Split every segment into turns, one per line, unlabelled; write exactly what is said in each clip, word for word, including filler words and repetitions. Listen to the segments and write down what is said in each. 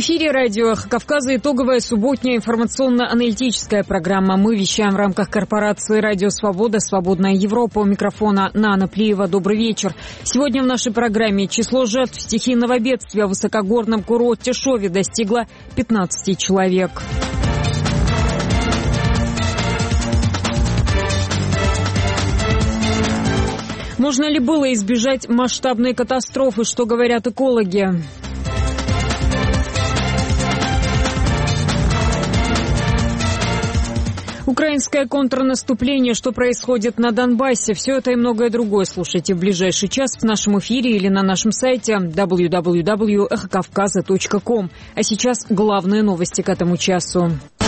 эфире радио «Эхо Кавказа» итоговая субботняя информационно-аналитическая программа. Мы вещаем в рамках корпорации «Радио Свобода», «Свободная Европа». У микрофона Нана Плиева. Добрый вечер. Сегодня в нашей программе число жертв стихийного бедствия в высокогорном курорте Шови достигло пятнадцати человек. Можно ли было избежать масштабной катастрофы? Что говорят экологи? Украинское контрнаступление, что происходит на Донбассе, все это и многое другое слушайте в ближайший час в нашем эфире или на нашем сайте дабл ю дабл ю дабл ю точка эхо кавказа точка ком. А сейчас главные новости к этому часу.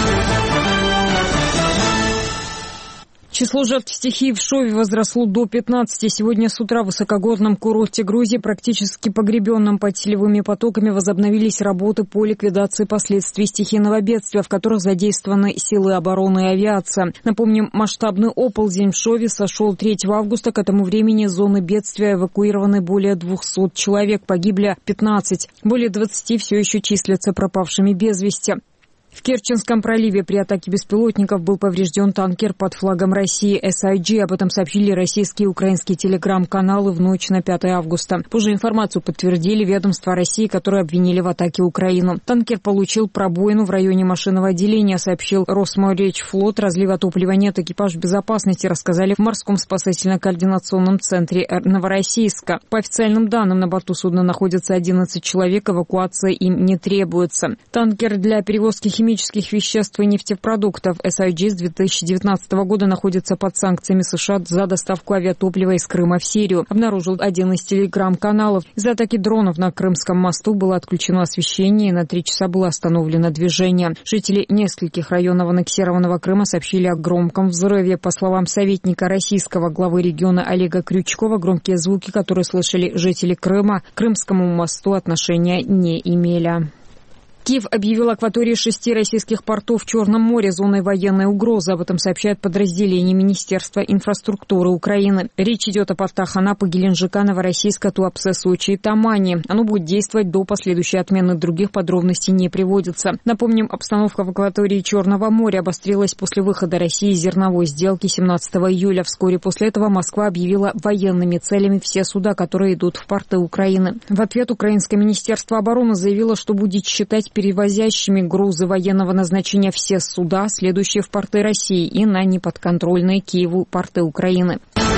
Число жертв стихии в Шове возросло до пятнадцати. Сегодня с утра в высокогорном курорте Грузии, практически погребенном под селевыми потоками, возобновились работы по ликвидации последствий стихийного бедствия, в которых задействованы силы обороны и авиация. Напомним, масштабный оползень в Шове сошел третьего августа. К этому времени из зоны бедствия эвакуированы более двухсот человек, погибли пятнадцать. Более двадцати все еще числятся пропавшими без вести. В Керченском проливе при атаке беспилотников был поврежден танкер под флагом России эс ай джи. Об этом сообщили российские и украинские телеграм-каналы в ночь на пятое августа. Позже информацию подтвердили ведомства России, которые обвинили в атаке Украину. Танкер получил пробоину в районе машинного отделения, сообщил Росморречфлот. Разлива топлива нет, экипаж безопасности рассказали в морском спасательно-координационном центре Новороссийска. По официальным данным, на борту судна находится одиннадцать человек, эвакуация им не требуется. Танкер для перевозки химических химических веществ и нефтепродуктов эс ай джи с две тысячи девятнадцатого года находится под санкциями США за доставку авиатоплива из Крыма в Сирию, обнаружил один из телеграм-каналов. Из-за атаки дронов на Крымском мосту было отключено освещение и на три часа было остановлено движение. Жители нескольких районов аннексированного Крыма сообщили о громком взрыве. По словам советника российского главы региона Олега Крючкова, громкие звуки, которые слышали жители Крыма, к Крымскому мосту отношения не имели. Киев объявил акватории шести российских портов в Черном море зоной военной угрозы. Об этом сообщает подразделение Министерства инфраструктуры Украины. Речь идет о портах Анапы, Геленджика, Новороссийска, Туапсе, Сочи и Тамани. Оно будет действовать до последующей отмены. Других подробностей не приводится. Напомним, обстановка в акватории Черного моря обострилась после выхода России из зерновой сделки семнадцатого июля. Вскоре после этого Москва объявила военными целями все суда, которые идут в порты Украины. В ответ украинское Министерство обороны заявило, что будет считать перевозящими грузы военного назначения все суда, следующие в порты России и на неподконтрольные Киеву порты Украины.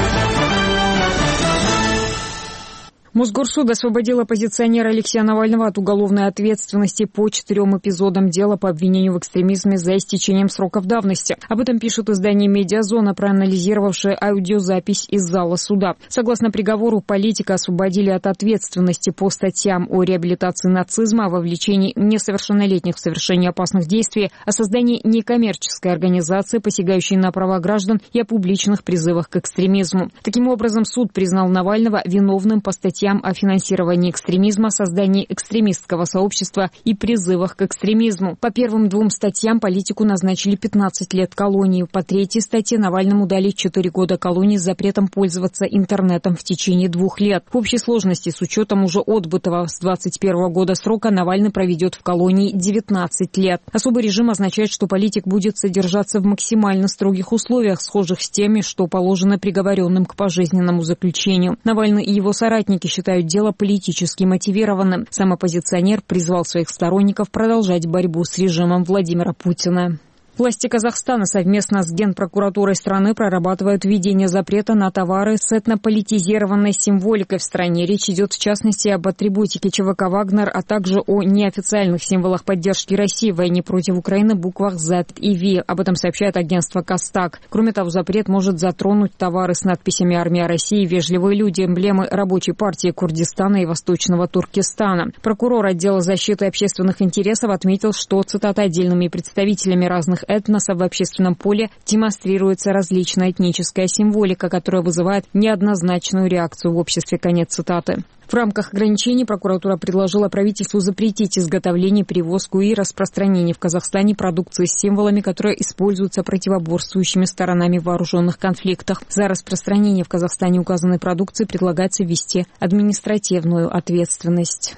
Мосгорсуд освободил оппозиционера Алексея Навального от уголовной ответственности по четырем эпизодам дела по обвинению в экстремизме за истечением сроков давности. Об этом пишет издание «Медиазона», проанализировавшее аудиозапись из зала суда. Согласно приговору, политика освободили от ответственности по статьям о реабилитации нацизма, о вовлечении несовершеннолетних в совершение опасных действий, о создании некоммерческой организации, посягающей на права граждан, и о публичных призывах к экстремизму. Таким образом, суд признал Навального виновным по статьям о финансировании экстремизма, создании экстремистского сообщества и призывах к экстремизму. По первым двум статьям политику назначили пятнадцать лет колонии. По третьей статье Навальному дали четыре года колонии с запретом пользоваться интернетом в течение двух лет. В общей сложности, с учетом уже отбытого с двадцать первого года срока, Навальный проведет в колонии девятнадцать лет. Особый режим означает, что политик будет содержаться в максимально строгих условиях, схожих с теми, что положено приговоренным к пожизненному заключению. Навальный и его соратники считают дело политически мотивированным. Сам оппозиционер призвал своих сторонников продолжать борьбу с режимом Владимира Путина. Власти Казахстана совместно с Генпрокуратурой страны прорабатывают введение запрета на товары с этнополитизированной символикой в стране. Речь идет в частности об атрибутике ЧВК «Вагнер», а также о неофициальных символах поддержки России в войне против Украины, буквах Z и V. Об этом сообщает агентство Костак. Кроме того, запрет может затронуть товары с надписями «Армия России», «Вежливые люди», эмблемы Рабочей партии Курдистана и Восточного Туркестана. Прокурор отдела защиты общественных интересов отметил, что, цитата, отдельными представителями разных этносов в общественном поле демонстрируется различная этническая символика, которая вызывает неоднозначную реакцию в обществе. Конец цитаты. В рамках ограничений прокуратура предложила правительству запретить изготовление, перевозку и распространение в Казахстане продукции с символами, которые используются противоборствующими сторонами в вооруженных конфликтах. За распространение в Казахстане указанной продукции предлагается ввести административную ответственность.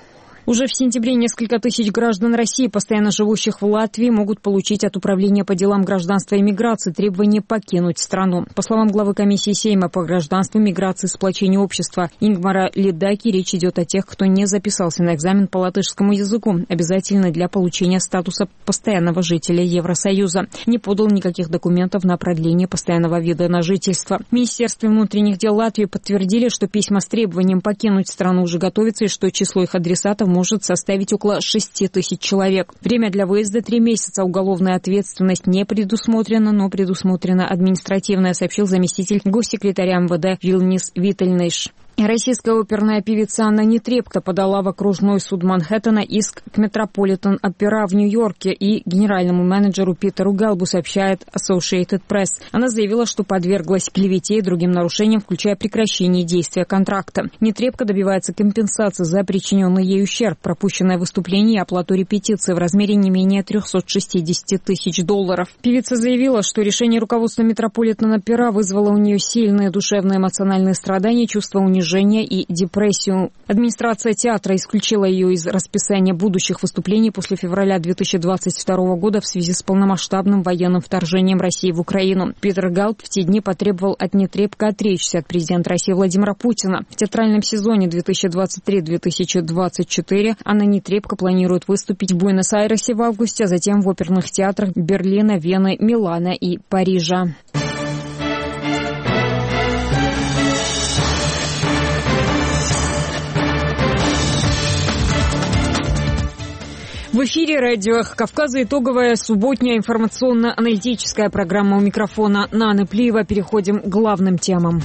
Уже в сентябре несколько тысяч граждан России, постоянно живущих в Латвии, могут получить от Управления по делам гражданства и миграции требование покинуть страну. По словам главы комиссии Сейма по гражданству, миграции и сплочению общества Ингмара Ледаки, речь идет о тех, кто не записался на экзамен по латышскому языку, обязательный для получения статуса постоянного жителя Евросоюза, не подал никаких документов на продление постоянного вида на жительство. В Министерстве внутренних дел Латвии подтвердили, что письма с требованием покинуть страну уже готовятся и что число их адресатов может составить около шести тысяч человек. Время для выезда три месяца. Уголовная ответственность не предусмотрена, но предусмотрена административная, сообщил заместитель госсекретаря МВД Вилнис Вительнейш. Российская оперная певица Анна Нетребко подала в окружной суд Манхэттена иск к Metropolitan Opera в Нью-Йорке и генеральному менеджеру Питеру Галбу, сообщает Associated Press. Она заявила, что подверглась клевете и другим нарушениям, включая прекращение действия контракта. Нетребко добивается компенсации за причиненный ей ущерб, пропущенное выступление и оплату репетиции в размере не менее триста шестьдесят тысяч долларов. Певица заявила, что решение руководства Metropolitan Opera вызвало у нее сильные душевно-эмоциональные страдания, чувство унижения и депрессию. Администрация театра исключила ее из расписания будущих выступлений после февраля две тысячи двадцать второго года в связи с полномасштабным военным вторжением России в Украину. Питер Галб в те дни потребовал от Нетребко отречься от президента России Владимира Путина. В театральном сезоне две тысячи двадцать третий — две тысячи двадцать четвёртый Анна Нетребко планирует выступить в Буэнос-Айресе в августе, а затем в оперных театрах Берлина, Вены, Милана и Парижа. В эфире радио «Эхо Кавказа» итоговая субботняя информационно-аналитическая программа. У микрофона Нана Плиева. Переходим к главным темам.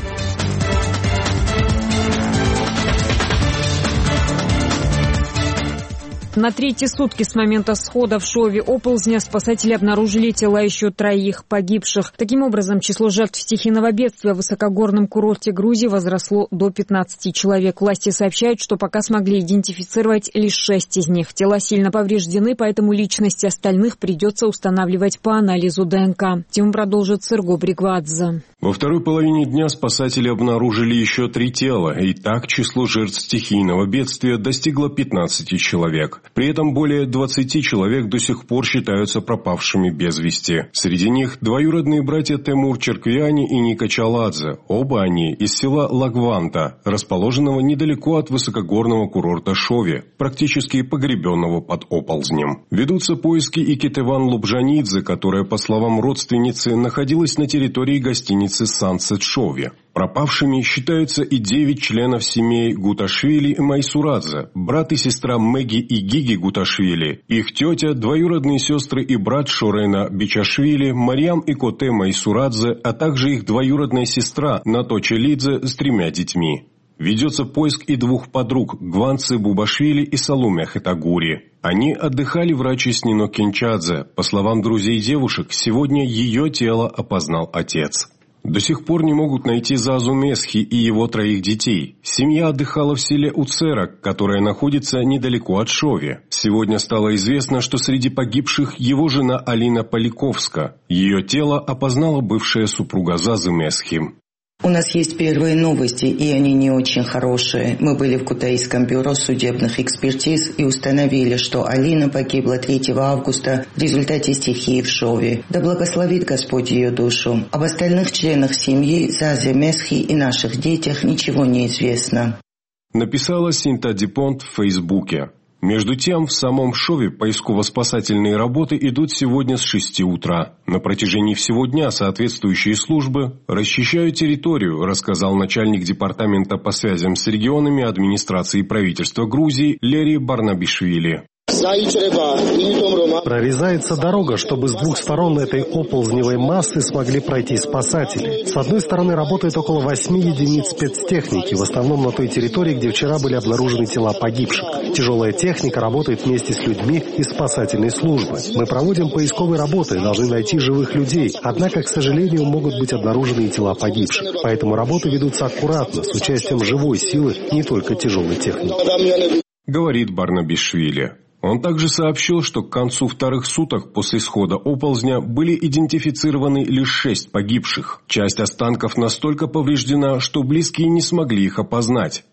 На третьи сутки с момента схода в Шове оползня спасатели обнаружили тела еще троих погибших. Таким образом, число жертв стихийного бедствия в высокогорном курорте Грузии возросло до пятнадцати человек. Власти сообщают, что пока смогли идентифицировать лишь шесть из них. Тела сильно повреждены, поэтому личности остальных придется устанавливать по анализу ДНК. Тему продолжит Сырго Бригвадзе.
Во второй половине дня спасатели обнаружили еще три тела, и так число жертв стихийного бедствия достигло пятнадцати человек. При этом более двадцати человек до сих пор считаются пропавшими без вести. Среди них двоюродные братья Темур Черквиани и Ника Чаладзе. Оба они из села Лагванта, расположенного недалеко от высокогорного курорта Шове, практически погребенного под оползнем. Ведутся поиски и Кетеван Лубжанидзе, которая, по словам родственницы, находилась на территории гостиницы «Сансет Шове». Пропавшими считаются и девять членов семей Гуташвили и Майсурадзе, брат и сестра Меги и Гиги Гуташвили, их тетя, двоюродные сестры и брат Шорена Бичашвили, Марьям и Коте Майсурадзе, а также их двоюродная сестра Нато Челидзе с тремя детьми. Ведется поиск и двух подруг Гванцы Бубашвили и Салуме Хетагури. Они отдыхали в Рачеснино Кенчадзе. По словам друзей девушек, сегодня ее тело опознал отец. До сих пор не могут найти Зазу Месхи и его троих детей. Семья отдыхала в селе Уцерак, которое находится недалеко от Шове. Сегодня стало известно, что среди погибших его жена Алина Поляковска. Ее тело опознала бывшая супруга Зазы Месхи.
У нас есть первые новости, и они не очень хорошие. Мы были в Кутаисском бюро судебных экспертиз и установили, что Алина погибла третьего августа в результате стихии в Шове. Да благословит Господь ее душу. Об остальных членах семьи, Зазе Месхи и наших детях ничего не известно.
Написала Синта Дипонт в Фейсбуке. Между тем, в самом Шове поисково-спасательные работы идут сегодня с шести утра. На протяжении всего дня соответствующие службы расчищают территорию, рассказал начальник департамента по связям с регионами администрации правительства Грузии Лери Барнабишвили.
Прорезается дорога, чтобы с двух сторон этой оползневой массы смогли пройти спасатели. С одной стороны работает около восьми единиц спецтехники, в основном на той территории, где вчера были обнаружены тела погибших. Тяжелая техника работает вместе с людьми из спасательной службы. Мы проводим поисковые работы, должны найти живых людей, однако, к сожалению, могут быть обнаружены и тела погибших. Поэтому работы ведутся аккуратно, с участием живой силы, не только тяжелой техники.
Говорит Барнабишвили. Он также сообщил, что к концу вторых суток после схода оползня были идентифицированы лишь шесть погибших. Часть останков настолько повреждена, что близкие не смогли их опознать.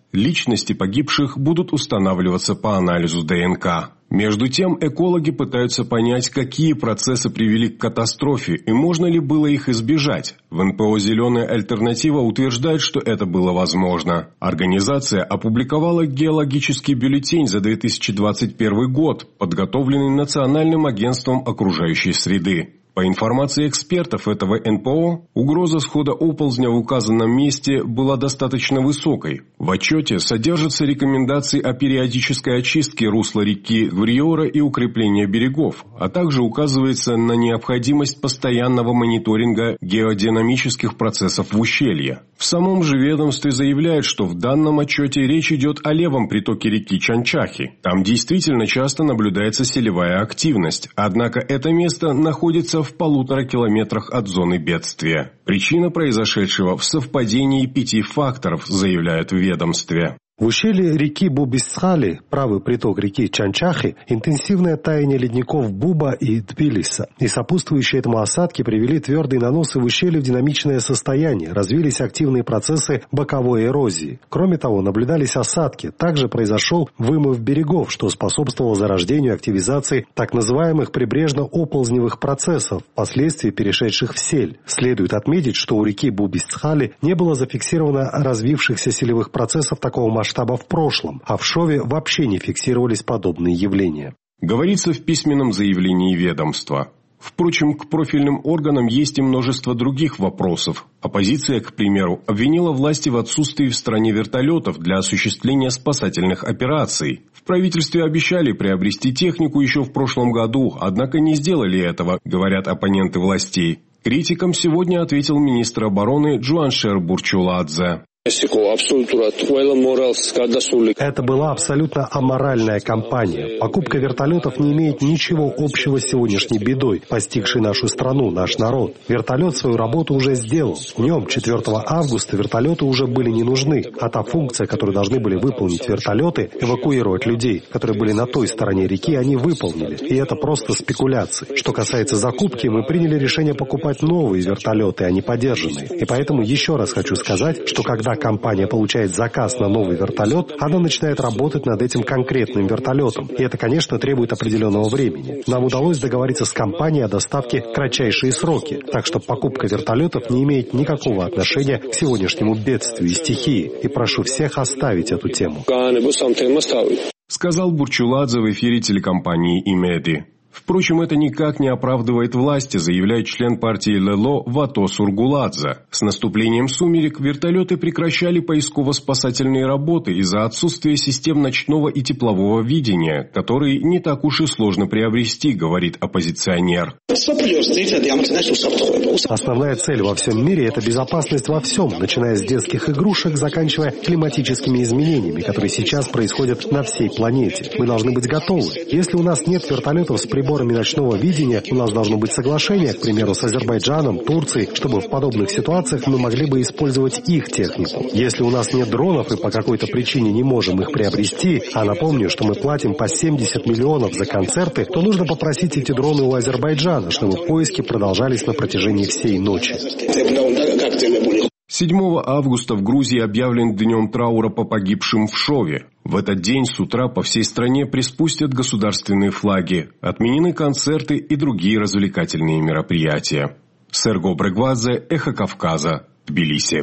Личности погибших будут устанавливаться по анализу ДНК. Между тем, экологи пытаются понять, какие процессы привели к катастрофе и можно ли было их избежать. В эн пэ о «Зеленая альтернатива» утверждает, что это было возможно. Организация опубликовала геологический бюллетень за две тысячи двадцать первый год, подготовленный Национальным агентством окружающей среды. По информации экспертов этого эн пэ о, угроза схода оползня в указанном месте была достаточно высокой. В отчете содержатся рекомендации о периодической очистке русла реки Гвриора и укреплении берегов, а также указывается на необходимость постоянного мониторинга геодинамических процессов в ущелье. В самом же ведомстве заявляют, что в данном отчете речь идет о левом притоке реки Чанчахи. Там действительно часто наблюдается селевая активность, однако это место находится в в полутора километрах от зоны бедствия. Причина произошедшего в совпадении пяти факторов, заявляют в ведомстве.
В ущелье реки Бубисхали, правый приток реки Чанчахи, интенсивное таяние ледников Буба и Тбилиса и сопутствующие этому осадки привели твердые наносы в ущелье в динамичное состояние, развились активные процессы боковой эрозии. Кроме того, наблюдались осадки, также произошел вымыв берегов, что способствовало зарождению и активизации так называемых прибрежно-оползневых процессов, впоследствии перешедших в сель. Следует отметить, что у реки Бубисхали не было зафиксировано развившихся селевых процессов такого масштаба, масштаба в прошлом, а в Шове вообще не фиксировались подобные явления.
Говорится в письменном заявлении ведомства. Впрочем, к профильным органам есть и множество других вопросов. Оппозиция, к примеру, обвинила власти в отсутствии в стране вертолетов для осуществления спасательных операций. В правительстве обещали приобрести технику еще в прошлом году, однако не сделали этого, говорят оппоненты властей. Критикам сегодня ответил министр обороны Джуаншер Бурчуладзе.
Это была абсолютно аморальная кампания. Покупка вертолетов не имеет ничего общего с сегодняшней бедой, постигшей нашу страну, наш народ. Вертолет свою работу уже сделал. Днем четвёртого августа вертолеты уже были не нужны, а та функция, которую должны были выполнить вертолеты, эвакуировать людей, которые были на той стороне реки, они выполнили. И это просто спекуляции. Что касается закупки, мы приняли решение покупать новые вертолеты, а не подержанные. И поэтому еще раз хочу сказать, что когда компания получает заказ на новый вертолет, она начинает работать над этим конкретным вертолетом. И это, конечно, требует определенного времени. Нам удалось договориться с компанией о доставке в кратчайшие сроки, так что покупка вертолетов не имеет никакого отношения к сегодняшнему бедствию и стихии. И прошу всех оставить эту тему.
Сказал Бурчуладзе в эфире телекомпании «Имеди». Впрочем, это никак не оправдывает власти, заявляет член партии ЛЭЛО Вато Сургуладзе. С наступлением сумерек вертолеты прекращали поисково-спасательные работы из-за отсутствия систем ночного и теплового видения, которые не так уж и сложно приобрести, говорит оппозиционер.
Основная цель во всем мире – это безопасность во всем, начиная с детских игрушек, заканчивая климатическими изменениями, которые сейчас происходят на всей планете. Мы должны быть готовы. Если у нас нет вертолетов с приборами ночного видения, у нас должно быть соглашение, к примеру, с Азербайджаном, Турцией, чтобы в подобных ситуациях мы могли бы использовать их технику. Если у нас нет дронов и по какой-то причине не можем их приобрести, а напомню, что мы платим по семьдесят миллионов за концерты, то нужно попросить эти дроны у Азербайджана, чтобы поиски продолжались на протяжении всей ночи.
седьмого августа в Грузии объявлен днем траура по погибшим в Шове. В этот день с утра по всей стране приспустят государственные флаги, отменены концерты и другие развлекательные мероприятия. Серго Брегвадзе, Эхо Кавказа, Тбилиси.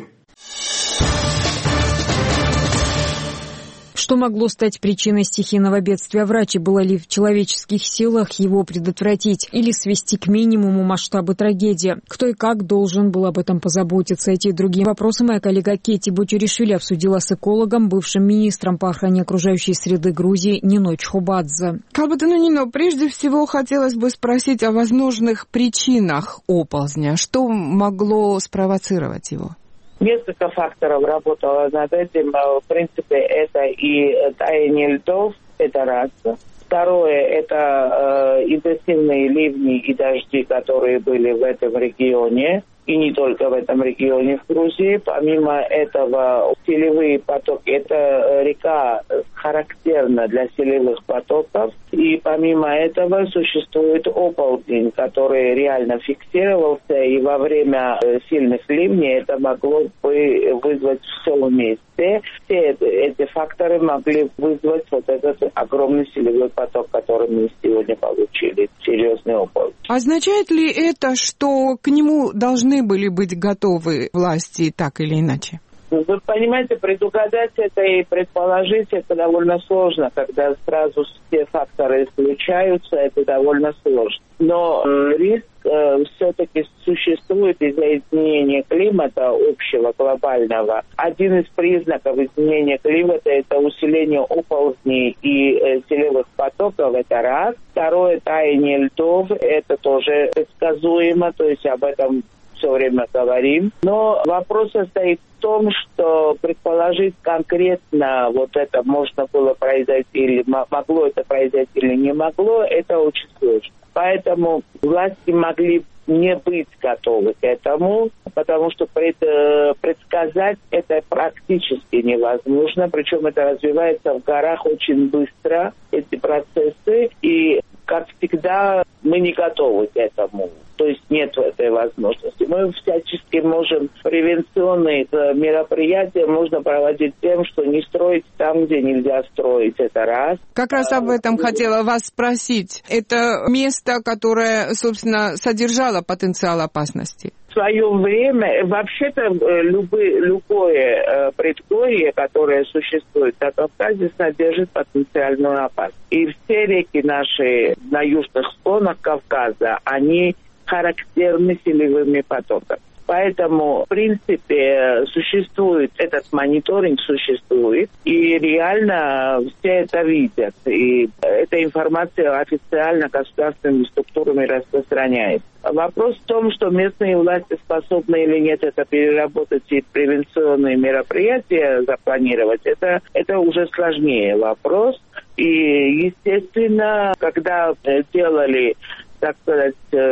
Что могло стать причиной стихийного бедствия Врачи? Было ли в человеческих силах его предотвратить или свести к минимуму масштабы трагедии? Кто и как должен был об этом позаботиться? Эти и другие вопросы моя коллега Кетти Бутюришвили обсудила с экологом, бывшим министром по охране окружающей среды Грузии Ниной Чхобадзе.
Кабатану Нино, прежде всего хотелось бы спросить о возможных причинах оползня. Что могло спровоцировать его?
Несколько факторов работало над этим. В принципе, это и таяние льдов, это раз. Второе, это э, интенсивные ливни и дожди, которые были в этом регионе. и не только в этом регионе в Грузии. Помимо этого, селевые потоки, это река характерна для селевых потоков, и помимо этого существует оползень, который реально фиксировался, и во время сильных ливней это могло бы вызвать все вместе. Все эти факторы могли вызвать вот этот огромный селевой поток, который мы сегодня получили, серьезный оползень.
Означает ли это, что к нему должны были быть готовы власти так или иначе?
Вы понимаете, предугадать это и предположить это довольно сложно, когда сразу все факторы случаются, это довольно сложно. Но риск э, все-таки существует из-за изменения климата общего, глобального. Один из признаков изменения климата – это усиление оползней и э, селевых потоков, это раз. Второе – таяние льдов, это тоже предсказуемо, то есть об этом все время говорим. Но вопрос состоит в том, что предположить конкретно вот это можно было произойти или могло это произойти или не могло, это очень сложно. Поэтому власти могли не быть готовы к этому, потому что пред, предсказать это практически невозможно, причем это развивается в горах очень быстро, эти процессы, и, как всегда, мы не готовы к этому. То есть нет этой возможности. Мы всячески можем превенционные мероприятия можно проводить тем, что не строить там, где нельзя строить. Это раз.
Как раз об этом хотела вас спросить. Это место, которое, собственно, содержало потенциал опасности?
В свое время, вообще-то, любые, любое предгорье, которое существует на Кавказе, содержит потенциальную опасность. И все реки наши на южных склонах Кавказа, они характерны селевыми потоками. Поэтому, в принципе, существует, этот мониторинг существует, и реально все это видят. И эта информация официально государственными структурами распространяется. Вопрос в том, что местные власти способны или нет это переработать и превенционные мероприятия запланировать, это, это уже сложнее вопрос. И, естественно, когда делали, так сказать,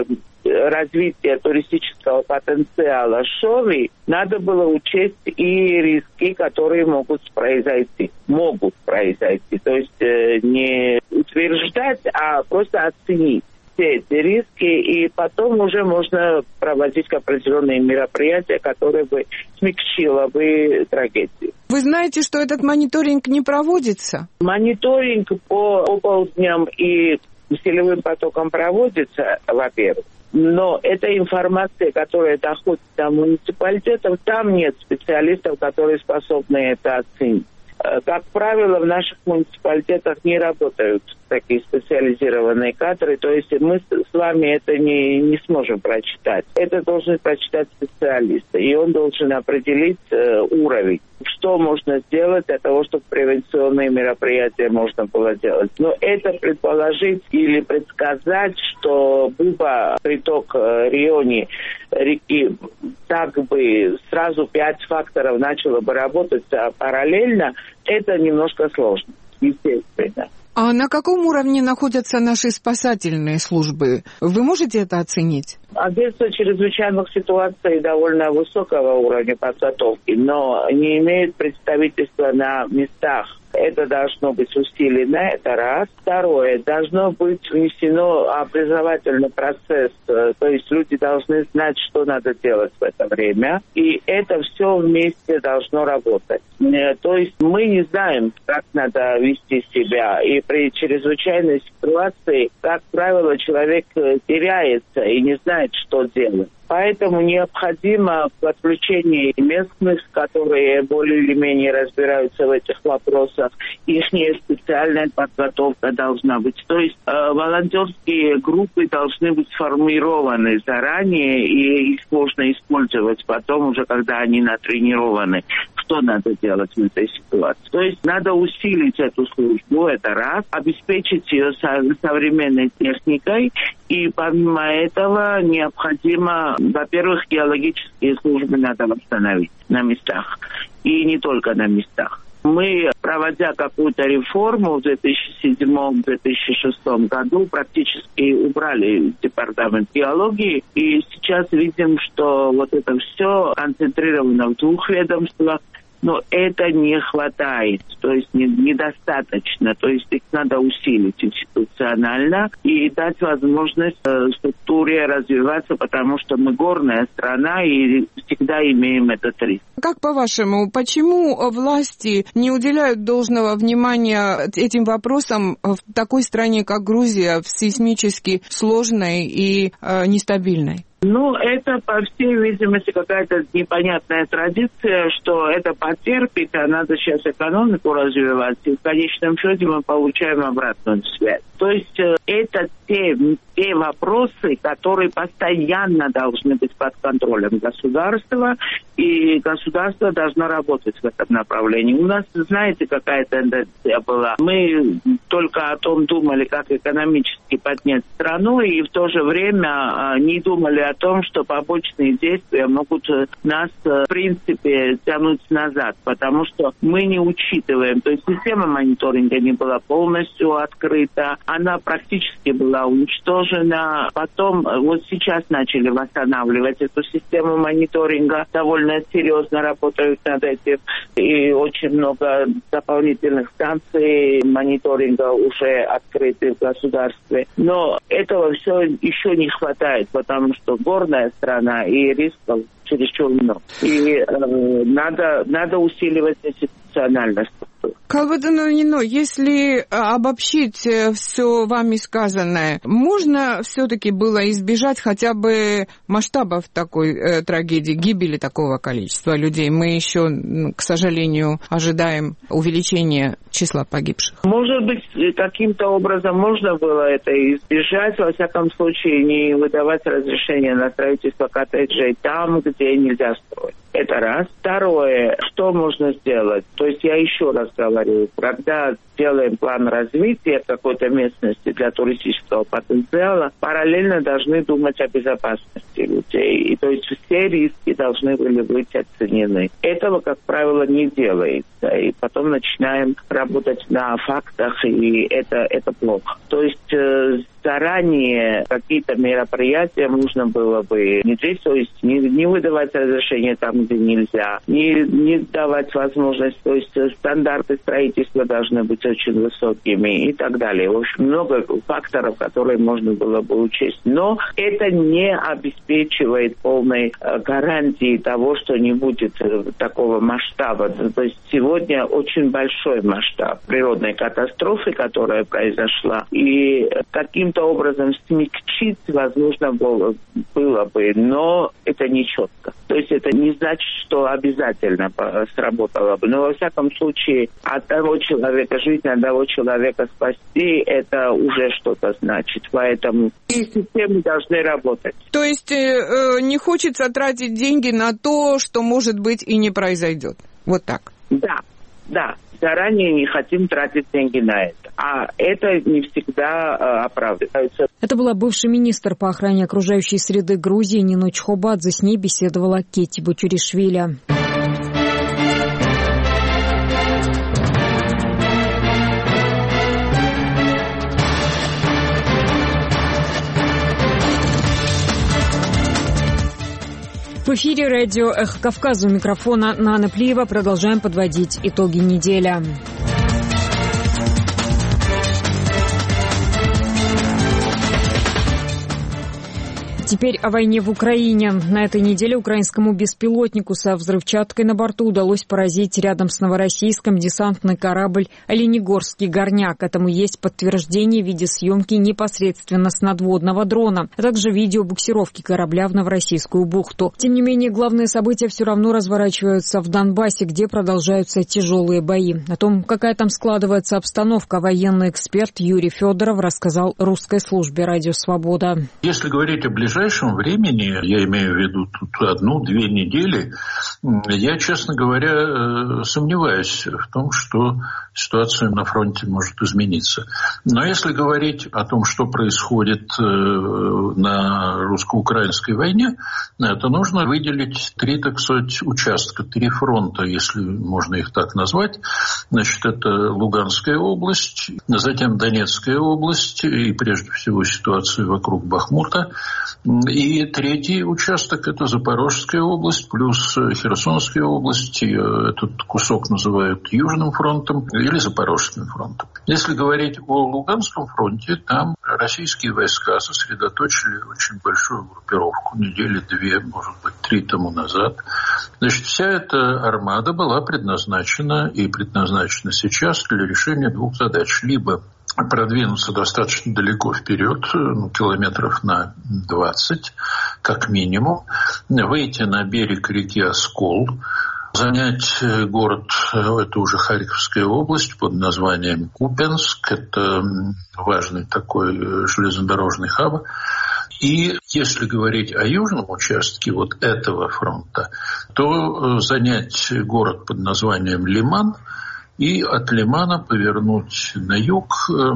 развитие туристического потенциала Шови, надо было учесть и риски, которые могут произойти. Могут произойти. То есть э, не утверждать, а просто оценить все эти риски, и потом уже можно проводить определенные мероприятия, которые бы смягчило бы трагедию.
Вы знаете, что этот мониторинг не проводится?
Мониторинг по оползням и селевым потокам проводится, во-первых. Но эта информация, которая доходит до муниципалитетов, там нет специалистов, которые способны это оценить. Как правило, в наших муниципалитетах не работают такие специализированные кадры, то есть мы с вами это не, не сможем прочитать. Это должны прочитать специалисты, и он должен определить э, уровень, что можно сделать для того, чтобы превенционные мероприятия можно было делать. Но это предположить или предсказать, что Буба, приток э, Риони, реки, так бы сразу пять факторов начало бы работать параллельно, это немножко сложно, естественно.
А на каком уровне находятся наши спасательные службы? Вы можете это оценить?
Агентство чрезвычайных ситуаций довольно высокого уровня подготовки, но не имеет представительства на местах. Это должно быть усилено, это раз. Второе, должно быть внесено образовательный процесс, то есть люди должны знать, что надо делать в это время, и это все вместе должно работать. То есть мы не знаем, как надо вести себя, и при чрезвычайной ситуации, как правило, человек теряется и не знает, что делать. Поэтому необходимо подключение местных, которые более или менее разбираются в этих вопросах. Их специальная подготовка должна быть. То есть э, волонтерские группы должны быть сформированы заранее, и их можно использовать потом уже, когда они натренированы, что надо делать в этой ситуации. То есть надо усилить эту службу, это раз, обеспечить ее со- современной техникой, и помимо этого необходимо, во-первых, геологические службы надо восстановить на местах, и не только на местах. Мы, проводя какую-то реформу в две тысячи седьмом — две тысячи шестом году, практически убрали департамент геологии. И сейчас видим, что вот это все концентрировано в двух ведомствах. Но это не хватает, то есть не, недостаточно, то есть их надо усилить институционально и дать возможность э, структуре развиваться, потому что мы горная страна и всегда имеем этот риск.
Как по-вашему, почему власти не уделяют должного внимания этим вопросам в такой стране, как Грузия, в сейсмически сложной и э, нестабильной?
Ну, это, по всей видимости, какая-то непонятная традиция, что это потерпит, а надо сейчас экономику развивать, и в конечном счете мы получаем обратную связь. То есть это те, те вопросы, которые постоянно должны быть под контролем государства, и государство должно работать в этом направлении. У нас, знаете, какая тенденция была? Мы только о том думали, как экономически поднять страну, и в то же время не думали о том, что побочные действия могут нас, в принципе, тянуть назад, потому что мы не учитываем. То есть система мониторинга не была полностью открыта, она практически была уничтожена. Потом, вот сейчас начали восстанавливать эту систему мониторинга, довольно серьезно работают над этим, и очень много дополнительных станций мониторинга уже открыты в государстве. Но этого все еще не хватает, потому что горная страна и рисков чересчур много. И э, надо, надо усиливать институциональность.
Калвадоновнино, если обобщить все вами сказанное, можно все-таки было избежать хотя бы масштабов такой э, трагедии, гибели такого количества людей? Мы еще, к сожалению, ожидаем увеличения числа погибших.
Может быть, каким-то образом можно было это избежать, во всяком случае, не выдавать разрешение на строительство коттеджей там, где нельзя строить. Это раз. Второе, что можно сделать? То есть я еще раз говорю, когда делаем план развития какой-то местности для туристического потенциала, параллельно должны думать о безопасности людей. И, то есть все риски должны были быть оценены. Этого, как правило, не делается. И потом начинаем работать на фактах, и это, это плохо. То есть э, заранее какие-то мероприятия нужно было бы внедрить, то есть не, не выдавать разрешение там, где нельзя, не, не давать возможность, то есть стандарты строительства должны быть очень высокими и так далее. В общем, много факторов, которые можно было бы учесть. Но это не обеспечивает полной э, гарантии того, что не будет э, такого масштаба. То есть сегодня очень большой масштаб природной катастрофы, которая произошла, и каким-то образом смягчить возможно было, было бы, но это не четко. То есть это не значит, что обязательно сработало бы. Но во всяком случае от того человека, жизнь одного человека спасти, это уже что-то значит. Поэтому и системы должны работать.
То есть э, не хочется тратить деньги на то, что, может быть, и не произойдет. Вот так.
Да, да. Заранее не хотим тратить деньги на это. А это не всегда э, оправдывается.
Это была бывший министр по охране окружающей среды Грузии Нину Чхобадзе. С ней беседовала Кетти Бутюришвили. В эфире радио «Эхо Кавказа», у микрофона Нана Плиева. Продолжаем подводить итоги недели. Теперь о войне в Украине. На этой неделе украинскому беспилотнику со взрывчаткой на борту удалось поразить рядом с Новороссийском десантный корабль «Оленегорский горняк». Этому есть подтверждение в виде съемки непосредственно с надводного дрона, а также видео буксировки корабля в Новороссийскую бухту. Тем не менее, главные события все равно разворачиваются в Донбассе, где продолжаются тяжелые бои. О том, какая там складывается обстановка, военный эксперт Юрий Федоров рассказал русской службе «Радио Свобода».
Если говорить о ближайшем В ближайшем времени, я имею в виду тут одну-две недели, Я, честно говоря, сомневаюсь в том, что ситуация на фронте может измениться. Но если говорить о том, что происходит на русско-украинской войне, то нужно выделить три, так сказать, участка, три фронта, если можно их так назвать. Значит, это Луганская область, затем Донецкая область и, прежде всего, ситуация вокруг Бахмута. И третий участок – это Запорожская область плюс Херсонская область. Этот кусок называют Южным фронтом или Запорожским фронтом. Если говорить о Луганском фронте, там российские войска сосредоточили очень большую группировку, недели две, может быть, три тому назад. Значит, вся эта армада была предназначена и предназначена сейчас для решения двух задач. Либо продвинуться достаточно далеко вперед, ну, километров на двадцать, как минимум, выйти на берег реки Оскол, занять город, это уже Харьковская область, под названием Купянск, это важный такой железнодорожный хаб. И если говорить о южном участке вот этого фронта, то занять город под названием Лиман и от Лимана повернуть на юг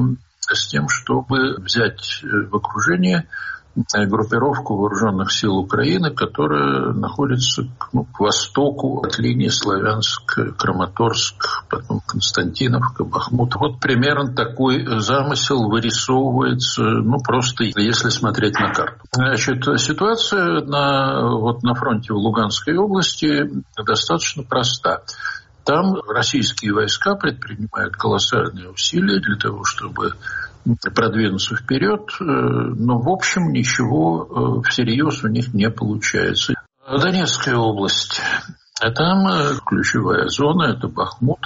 с тем, чтобы взять в окружение группировку вооруженных сил Украины, которая находится ну, к востоку от линии Славянск, Краматорск, потом Константиновка, Бахмут. Вот примерно такой замысел вырисовывается, ну, просто если смотреть на карту. Значит, ситуация на, вот на фронте в Луганской области достаточно проста. Там российские войска предпринимают колоссальные усилия для того, чтобы продвинуться вперед, но в общем ничего всерьез у них не получается. Донецкая область. Там ключевая зона, это Бахмут.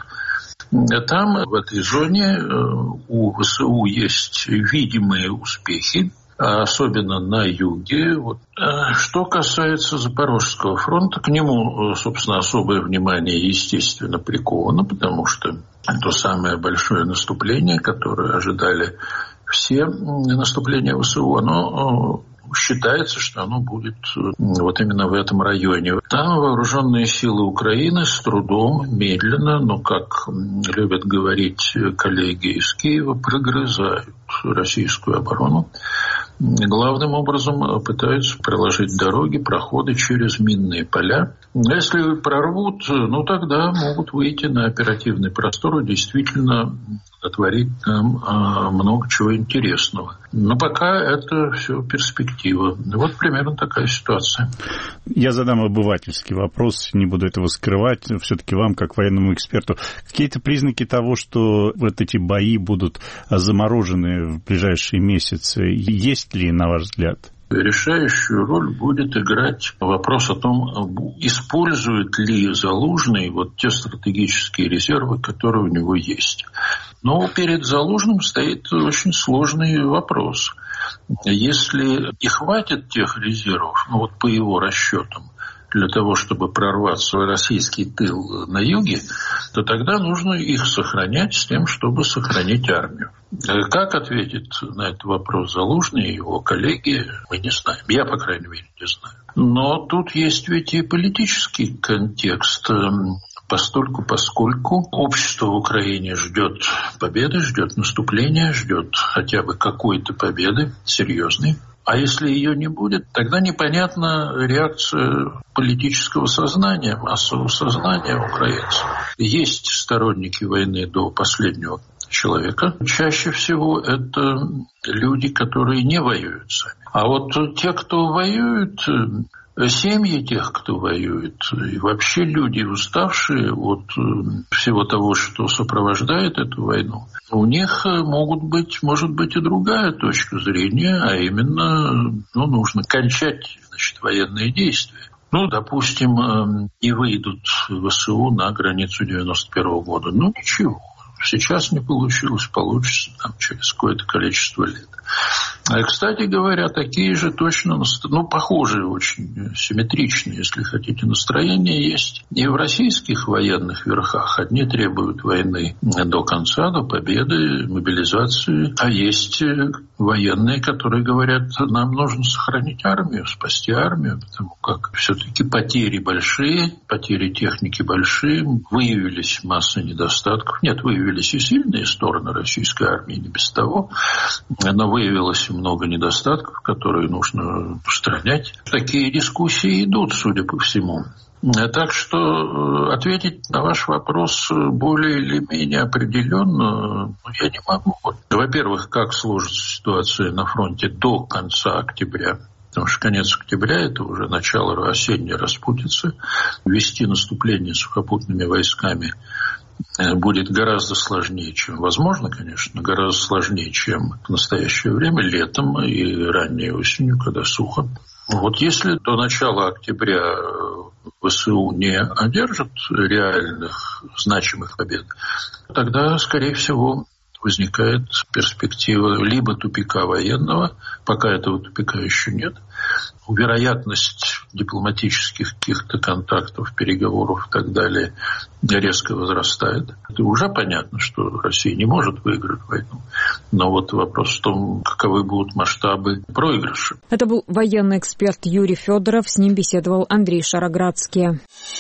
Там в этой зоне у ВСУ есть видимые успехи, особенно на юге. Вот. Что касается Запорожского фронта, к нему, собственно, особое внимание, естественно, приковано, потому что то самое большое наступление, которое ожидали все наступления ВСУ, оно считается, что оно будет вот именно в этом районе. Там вооруженные силы Украины с трудом, медленно, но, как любят говорить коллеги из Киева, прогрызают российскую оборону. Главным образом пытаются проложить дороги, проходы через минные поля. Если прорвут, ну тогда могут выйти на оперативный простор и действительно творить там а, много чего интересного. Но пока это все перспектива. Вот примерно такая ситуация.
Я задам обывательский вопрос, не буду этого скрывать. Все-таки вам, как военному эксперту, какие-то признаки того, что вот эти бои будут заморожены в ближайшие месяцы, есть ли, на ваш взгляд?
Решающую роль будет играть вопрос о том, использует ли Залужный вот те стратегические резервы, которые у него есть. Но перед Залужным стоит очень сложный вопрос. Если и хватит тех резервов, ну вот по его расчетам, для того, чтобы прорваться в российский тыл на юге, то тогда нужно их сохранять с тем, чтобы сохранить армию. Как ответит на этот вопрос Залужный и его коллеги, мы не знаем. Я, по крайней мере, не знаю. Но тут есть ведь и политический контекст. Постольку, поскольку общество в Украине ждет победы, ждет наступления, ждет хотя бы какой-то победы серьезной. А если ее не будет, тогда непонятна реакция политического сознания, массового сознания украинцев. Есть сторонники войны до последнего человека. Чаще всего это люди, которые не воюют сами. А вот те, кто воюет, семьи тех, кто воюет, и вообще люди, уставшие от всего того, что сопровождает эту войну, у них могут быть, может быть и другая точка зрения, а именно, ну, нужно кончать, значит, военные действия. Ну, допустим, и выйдут ВСУ на границу девяносто первого года. Ну, ничего. Сейчас не получилось, получится там, через какое-то количество лет. Кстати говоря, такие же точно, ну, похожие очень, симметричные, если хотите, настроения есть и в российских военных верхах. Одни требуют войны до конца, до победы, мобилизации, а есть в военные, которые говорят, нам нужно сохранить армию, спасти армию, потому как все-таки потери большие, потери техники большие, выявились масса недостатков. Нет, выявились и сильные стороны российской армии, не без того, но выявилось много недостатков, которые нужно устранять. Такие дискуссии идут, судя по всему. Так что ответить на ваш вопрос более или менее определенно я не могу. Во-первых, как сложится ситуация на фронте до конца октября, потому что конец октября – это уже начало осенней распутицы. Вести наступление сухопутными войсками будет гораздо сложнее, чем возможно, конечно, гораздо сложнее, чем в настоящее время, летом и ранней осенью, когда сухо. Вот если до начала октября ВСУ не одержат реальных значимых побед, тогда, скорее всего, возникает перспектива либо тупика военного, пока этого тупика еще нет. Вероятность дипломатических каких-то контактов, переговоров и так далее резко возрастает. Это уже понятно, что Россия не может выиграть войну. Но вот вопрос в том, каковы будут масштабы проигрыша.
Это был военный эксперт Юрий Федоров. С ним беседовал Андрей Шароградский.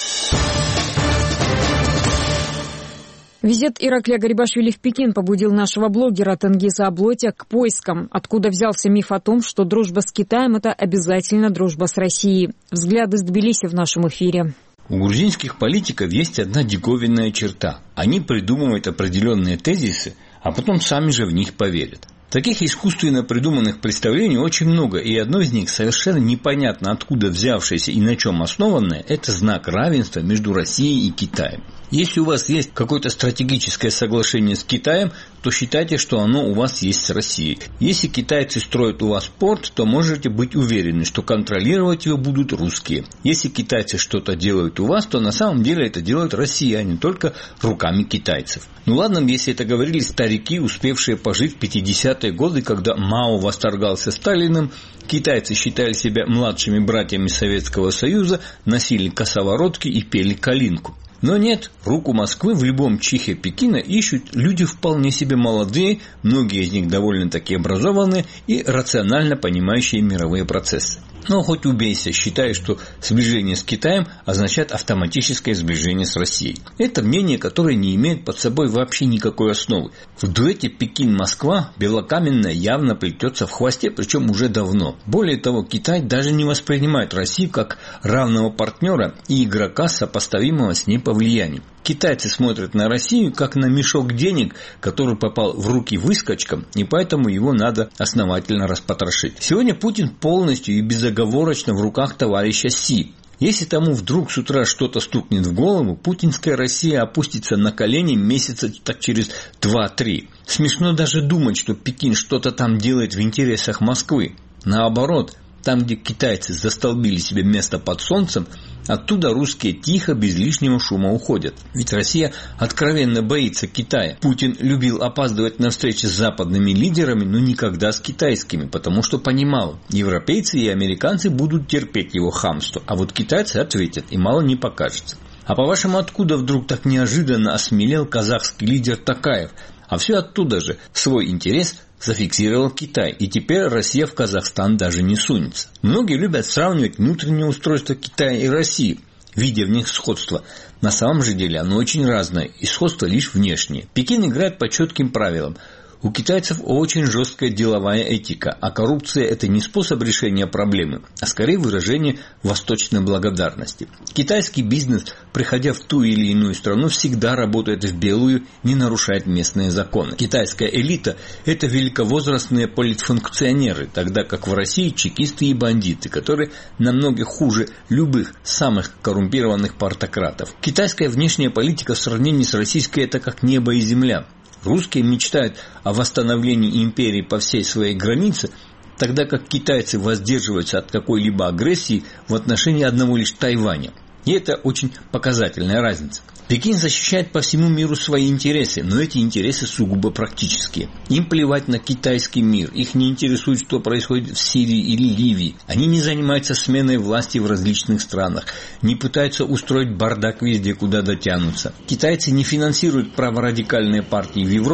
Визит Ираклия Гарибашвили в Пекин побудил нашего блогера Тенгиза Аблотя к поискам, откуда взялся миф о том, что дружба с Китаем – это обязательно дружба с Россией. Взгляды с Тбилиси в нашем эфире.
У грузинских политиков есть одна диковинная черта. Они придумывают определенные тезисы, а потом сами же в них поверят. Таких искусственно придуманных представлений очень много, и одно из них совершенно непонятно откуда взявшееся и на чем основанное – это знак равенства между Россией и Китаем. Если у вас есть какое-то стратегическое соглашение с Китаем, то считайте, что оно у вас есть с Россией. Если китайцы строят у вас порт, то можете быть уверены, что контролировать его будут русские. Если китайцы что-то делают у вас, то на самом деле это делают россияне, только руками китайцев. Ну ладно, если это говорили старики, успевшие пожить в пятидесятые годы, когда Мао восторгался Сталиным, китайцы считали себя младшими братьями Советского Союза, носили косоворотки и пели калинку. Но нет, руку Москвы в любом чихе Пекина ищут люди вполне себе молодые, многие из них довольно-таки образованные и рационально понимающие мировые процессы. Но хоть убейся, считая, что сближение с Китаем означает автоматическое сближение с Россией. Это мнение, которое не имеет под собой вообще никакой основы. В дуэте Пекин-Москва белокаменная явно плетется в хвосте, причем уже давно. Более того, Китай даже не воспринимает Россию как равного партнера и игрока, сопоставимого с ней по влиянию. Китайцы смотрят на Россию как на мешок денег, который попал в руки выскочкам, и поэтому его надо основательно распотрошить. Сегодня Путин полностью и безоговорочно в руках товарища Си. Если тому вдруг с утра что-то стукнет в голову, путинская Россия опустится на колени месяца так через два-три. Смешно даже думать, что Пекин что-то там делает в интересах Москвы. Наоборот, там, где китайцы застолбили себе место под солнцем, оттуда русские тихо, без лишнего шума уходят. Ведь Россия откровенно боится Китая. Путин любил опаздывать на встречи с западными лидерами, но никогда с китайскими, потому что понимал, европейцы и американцы будут терпеть его хамство, а вот китайцы ответят, и мало не покажется. А по-вашему, откуда вдруг так неожиданно осмелел казахский лидер Токаев? А все оттуда же. Свой интерес зафиксировал Китай, и теперь Россия в Казахстан даже не сунется. Многие любят сравнивать внутреннее устройство Китая и России, видя в них сходство. На самом же деле оно очень разное, и сходство лишь внешнее. Пекин играет по четким правилам. У китайцев очень жесткая деловая этика, а коррупция – это не способ решения проблемы, а скорее выражение восточной благодарности. Китайский бизнес, приходя в ту или иную страну, всегда работает в белую, не нарушает местные законы. Китайская элита – это великовозрастные политфункционеры, тогда как в России чекисты и бандиты, которые намного хуже любых самых коррумпированных партократов. Китайская внешняя политика в сравнении с российской – это как небо и земля. Русские мечтают о восстановлении империи по всей своей границе, тогда как китайцы воздерживаются от какой-либо агрессии в отношении одного лишь Тайваня. И это очень показательная разница. Пекин защищает по всему миру свои интересы, но эти интересы сугубо практические. Им плевать на китайский мир, их не интересует, что происходит в Сирии или Ливии. Они не занимаются сменой власти в различных странах, не пытаются устроить бардак везде, куда дотянутся. Китайцы не финансируют праворадикальные партии в Европе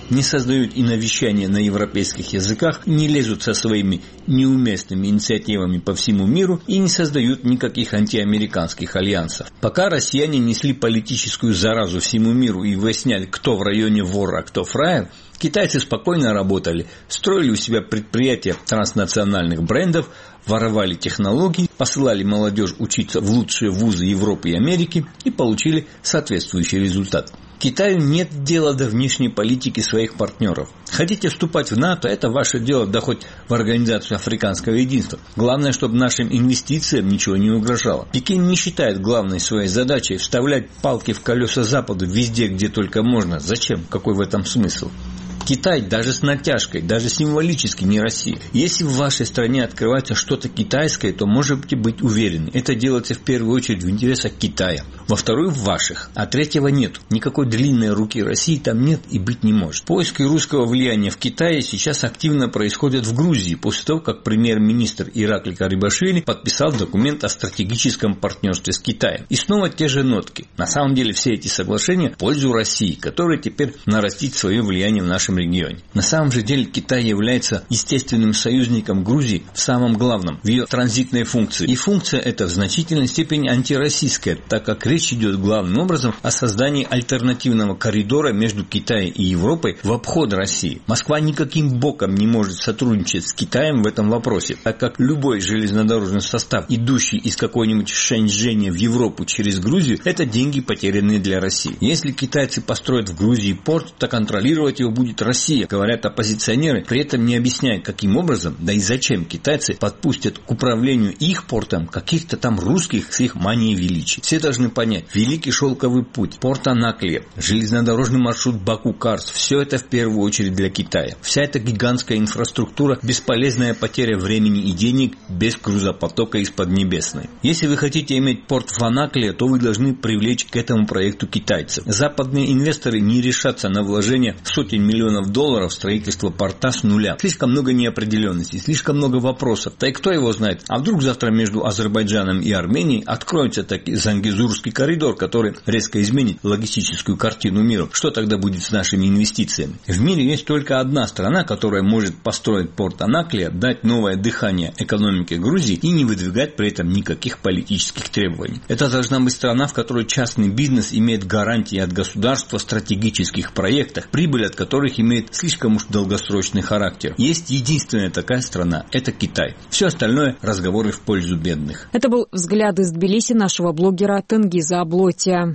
не создают иновещания на европейских языках, не лезут со своими неуместными инициативами по всему миру и не создают никаких антиамериканских альянсов. Пока россияне несли политическую заразу всему миру и выясняли, кто в районе вор, а кто фраер, китайцы спокойно работали, строили у себя предприятия транснациональных брендов, воровали технологии, посылали молодежь учиться в лучшие вузы Европы и Америки и получили соответствующий результат. Китаю нет дела до внешней политики своих партнеров. Хотите вступать в НАТО, это ваше дело, да хоть в Организацию Африканского Единства. Главное, чтобы нашим инвестициям ничего не угрожало. Пекин не считает главной своей задачей вставлять палки в колеса Западу везде, где только можно. Зачем? Какой в этом смысл? Китай даже с натяжкой, даже символически не Россия. Если в вашей стране открывается что-то китайское, то можете быть уверены, это делается в первую очередь в интересах Китая, во вторую в ваших, а третьего нет. Никакой длинной руки России там нет и быть не может. Поиски русского влияния в Китае сейчас активно происходят в Грузии, после того, как премьер-министр Ираклий Карибашвили подписал документ о стратегическом партнерстве с Китаем. И снова те же нотки. На самом деле все эти соглашения в пользу России, которая теперь нарастит свое влияние в нашем регионе. На самом же деле Китай является естественным союзником Грузии в самом главном, в ее транзитной функции. И функция эта в значительной степени антироссийская, так как речь идет главным образом о создании альтернативного коридора между Китаем и Европой в обход России. Москва никаким боком не может сотрудничать с Китаем в этом вопросе, так как любой железнодорожный состав, идущий из какой-нибудь Шэньчжэня в Европу через Грузию, это деньги, потерянные для России. Если китайцы построят в Грузии порт, то контролировать его будет Россия, говорят оппозиционеры, при этом не объясняя, каким образом, да и зачем китайцы подпустят к управлению их портом каких-то там русских с их манией величия. Все должны понять, Великий Шелковый путь, порт Анаклия, железнодорожный маршрут Баку-Карс, все это в первую очередь для Китая. Вся эта гигантская инфраструктура – бесполезная потеря времени и денег без грузопотока из Поднебесной. Если вы хотите иметь порт в Анаклии, то вы должны привлечь к этому проекту китайцев. Западные инвесторы не решатся на вложение сотен миллионов долларов в строительство порта с нуля. Слишком много неопределенностей, слишком много вопросов. Да и кто его знает? А вдруг завтра между Азербайджаном и Арменией откроется таки Зангезурский коридор, который резко изменит логистическую картину мира? Что тогда будет с нашими инвестициями? В мире есть только одна страна, которая может построить порт Анаклия, дать новое дыхание экономике Грузии и не выдвигать при этом никаких политических требований. Это должна быть страна, в которой частный бизнес имеет гарантии от государства в стратегических проектах, прибыль от которых имеет слишком уж долгосрочный характер. Есть единственная такая страна – это Китай. Все остальное – разговоры в пользу бедных.
Это был взгляд из Тбилиси нашего блогера Тенгиза Аблотия.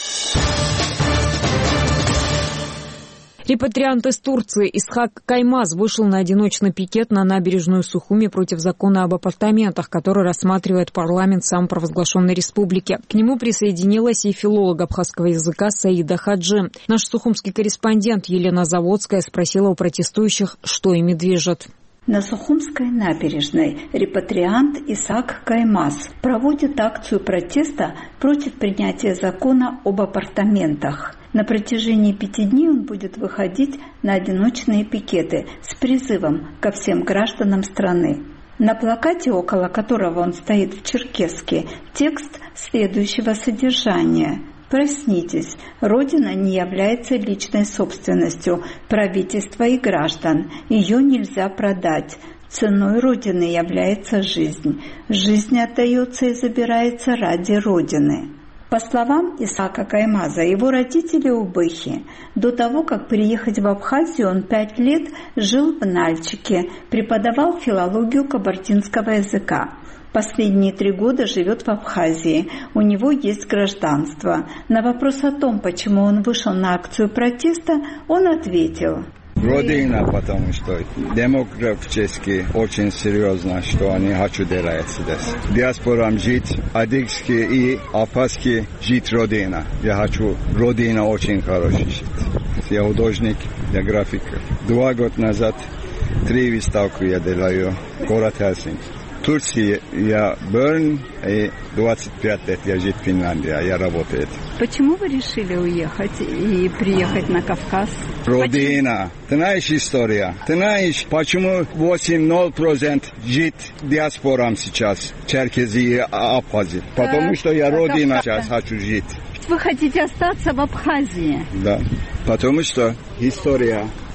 Репатриант из Турции Исхак Каймаз вышел на одиночный пикет на набережную Сухуми против закона об апартаментах, который рассматривает парламент самопровозглашенной республики. К нему присоединилась и филолог абхазского языка Саида Хаджи. Наш сухумский корреспондент Елена Заводская спросила у протестующих, что ими движет.
На Сухумской набережной репатриант Исхак Каймаз проводит акцию протеста против принятия закона об апартаментах. На протяжении пяти дней он будет выходить на одиночные пикеты с призывом ко всем гражданам страны. На плакате, около которого он стоит в Черкесске, текст следующего содержания. Проснитесь, Родина не является личной собственностью правительства и граждан. Ее нельзя продать. Ценой Родины является жизнь. Жизнь отдается и забирается ради Родины. По словам Исхака Каймаза, его родители убыхи. До того, как приехать в Абхазию, он пять лет жил в Нальчике, преподавал филологию кабардинского языка. Последние три года живет в Абхазии. У него есть гражданство. На вопрос о том, почему он вышел на акцию протеста, он ответил:
Родина, потому что демографически очень серьезно, что они хотят делать здесь. Диаспорам жить, адыгский и абхазский жить Родина. Я хочу Родина очень хороший жить. Я художник, я график. Два года назад три выставки я делаю в город Хельсинки. В Турции я Берн, и двадцать пять лет я жить в Финляндии, я работаю.
Почему вы решили уехать и приехать на Кавказ?
Родина. Ты знаешь история? Ты знаешь, почему восемь процентов жить диаспорам сейчас, Черкесии и Абхазии? Потому что я Родина сейчас хочу жить.
Вы хотите остаться в Абхазии?
Да. Потому что история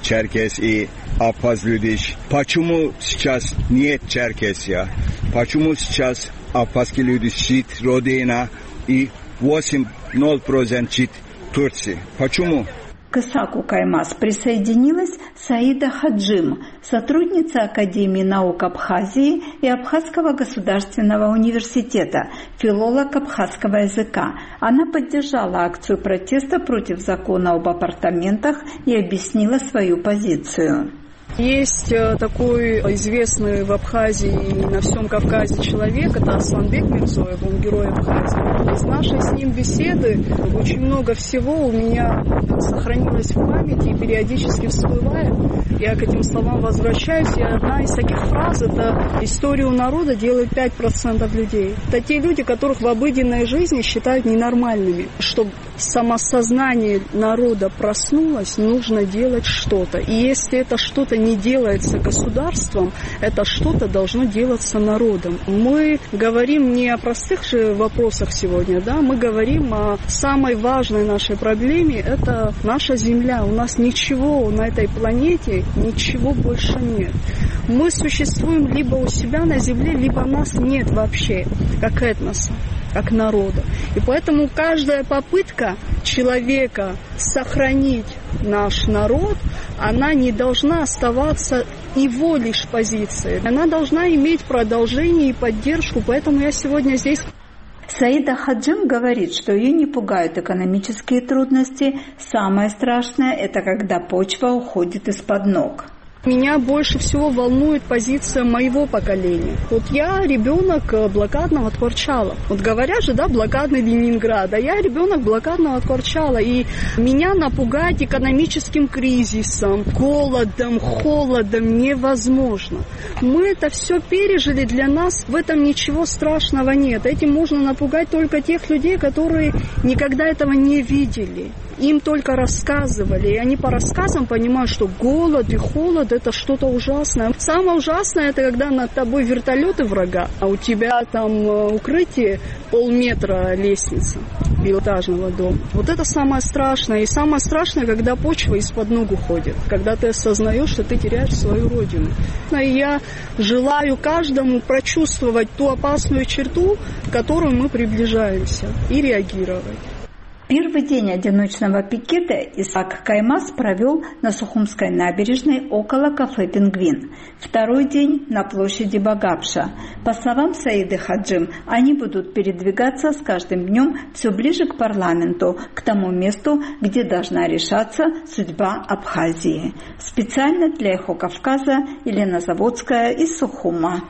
черкес и абхаз людей. Почему сейчас нет Черкесия? Почему сейчас абхазские люди жить Родина и восемь процентов жить Турции? Почему?
К Исааку Каймас присоединилась Саида Хаджим, сотрудница Академии наук Абхазии и Абхазского государственного университета, филолог абхазского языка. Она поддержала акцию протеста против закона об апартаментах и объяснила свою позицию.
Есть такой известный в Абхазии и на всем Кавказе человек, это Асланбек Мирзоев, он герой Абхазии. Из нашей с ним беседы очень много всего у меня сохранилось в памяти и периодически всплывает. Я к этим словам возвращаюсь, и одна из таких фраз – это «историю народа делают пять процентов людей». Это те люди, которых в обыденной жизни считают ненормальными. Чтобы самосознание народа проснулось, нужно делать что-то. И если это что-то не делается государством, это что-то должно делаться народом. Мы говорим не о простых же вопросах сегодня, да, мы говорим о самой важной нашей проблеме, это наша Земля. У нас ничего на этой планете, ничего больше нет. Мы существуем либо у себя на Земле, либо нас нет вообще, как этноса, как народа. И поэтому каждая попытка человека сохранить наш народ, она не должна оставаться его лишь позицией. Она должна иметь продолжение и поддержку. Поэтому я сегодня здесь.
Саида Хаджим говорит, что ее не пугают экономические трудности. Самое страшное – это когда почва уходит из-под ног.
Меня больше всего волнует позиция моего поколения. Вот я ребенок блокадного Тхорчала. Вот говорят же, да, блокадный Ленинград, а я ребенок блокадного Тхорчала. И меня напугать экономическим кризисом, голодом, холодом невозможно. Мы это все пережили, для нас в этом ничего страшного нет. Этим можно напугать только тех людей, которые никогда этого не видели. Им только рассказывали, и они по рассказам понимают, что голод и холод – это что-то ужасное. Самое ужасное – это когда над тобой вертолеты врага, а у тебя там укрытие полметра лестницы пятиэтажного дома. Вот это самое страшное. И самое страшное, когда почва из-под ног уходит, когда ты осознаешь, что ты теряешь свою родину. И я желаю каждому прочувствовать ту опасную черту, к которой мы приближаемся, и реагировать.
Первый день одиночного пикета Исаак Каймас провел на Сухумской набережной около кафе «Пингвин». Второй день на площади Багапша. По словам Саиды Хаджим, они будут передвигаться с каждым днем все ближе к парламенту, к тому месту, где должна решаться судьба Абхазии. Специально для «Эхо Кавказа» Елена Заводская из Сухума.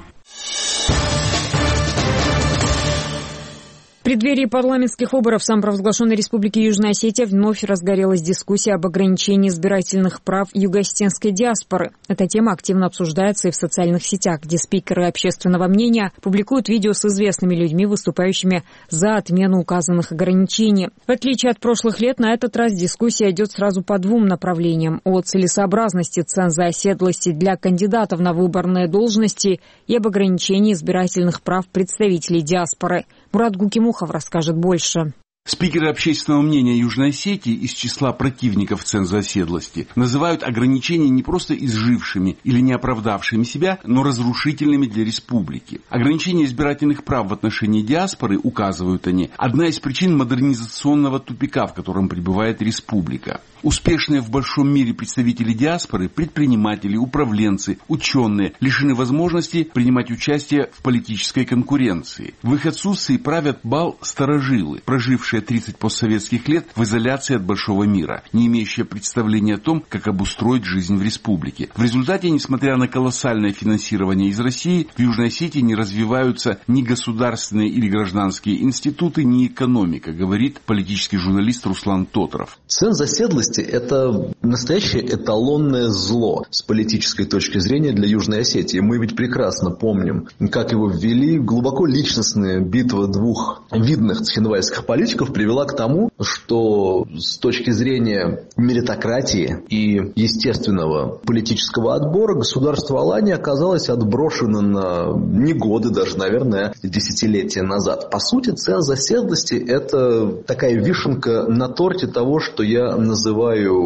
В преддверии парламентских выборов в самопровозглашенной Республике Южная Осетия вновь разгорелась дискуссия об ограничении избирательных прав юго-осетинской диаспоры. Эта тема активно обсуждается и в социальных сетях, где спикеры общественного мнения публикуют видео с известными людьми, выступающими за отмену указанных ограничений. В отличие от прошлых лет, на этот раз дискуссия идет сразу по двум направлениям: о целесообразности ценза оседлости для кандидатов на выборные должности и об ограничении избирательных прав представителей диаспоры. Мурат Гукимухов расскажет больше.
Спикеры общественного мнения Южной Осетии из числа противников ценза оседлости называют ограничения не просто изжившими или не оправдавшими себя, но разрушительными для республики. Ограничение избирательных прав в отношении диаспоры, указывают они, одна из причин модернизационного тупика, в котором пребывает республика. Успешные в большом мире представители диаспоры, предприниматели, управленцы, ученые лишены возможности принимать участие в политической конкуренции. В их отсутствии правят бал старожилы, прожившие тридцать постсоветских лет в изоляции от большого мира, не имеющие представления о том, как обустроить жизнь в республике. В результате, несмотря на колоссальное финансирование из России, в Южной Осетии не развиваются ни государственные или гражданские институты, ни экономика, говорит политический журналист Руслан Тотров.
Ценз оседлости – это настоящее эталонное зло с политической точки зрения для Южной Осетии. Мы ведь прекрасно помним, как его ввели. Глубоко личностная битва двух видных цхинвальских политиков привела к тому, что с точки зрения меритократии и естественного политического отбора государство Алании оказалось отброшено на не годы, даже, наверное, десятилетия назад. По сути, ценз оседлости – это такая вишенка на торте того, что я называю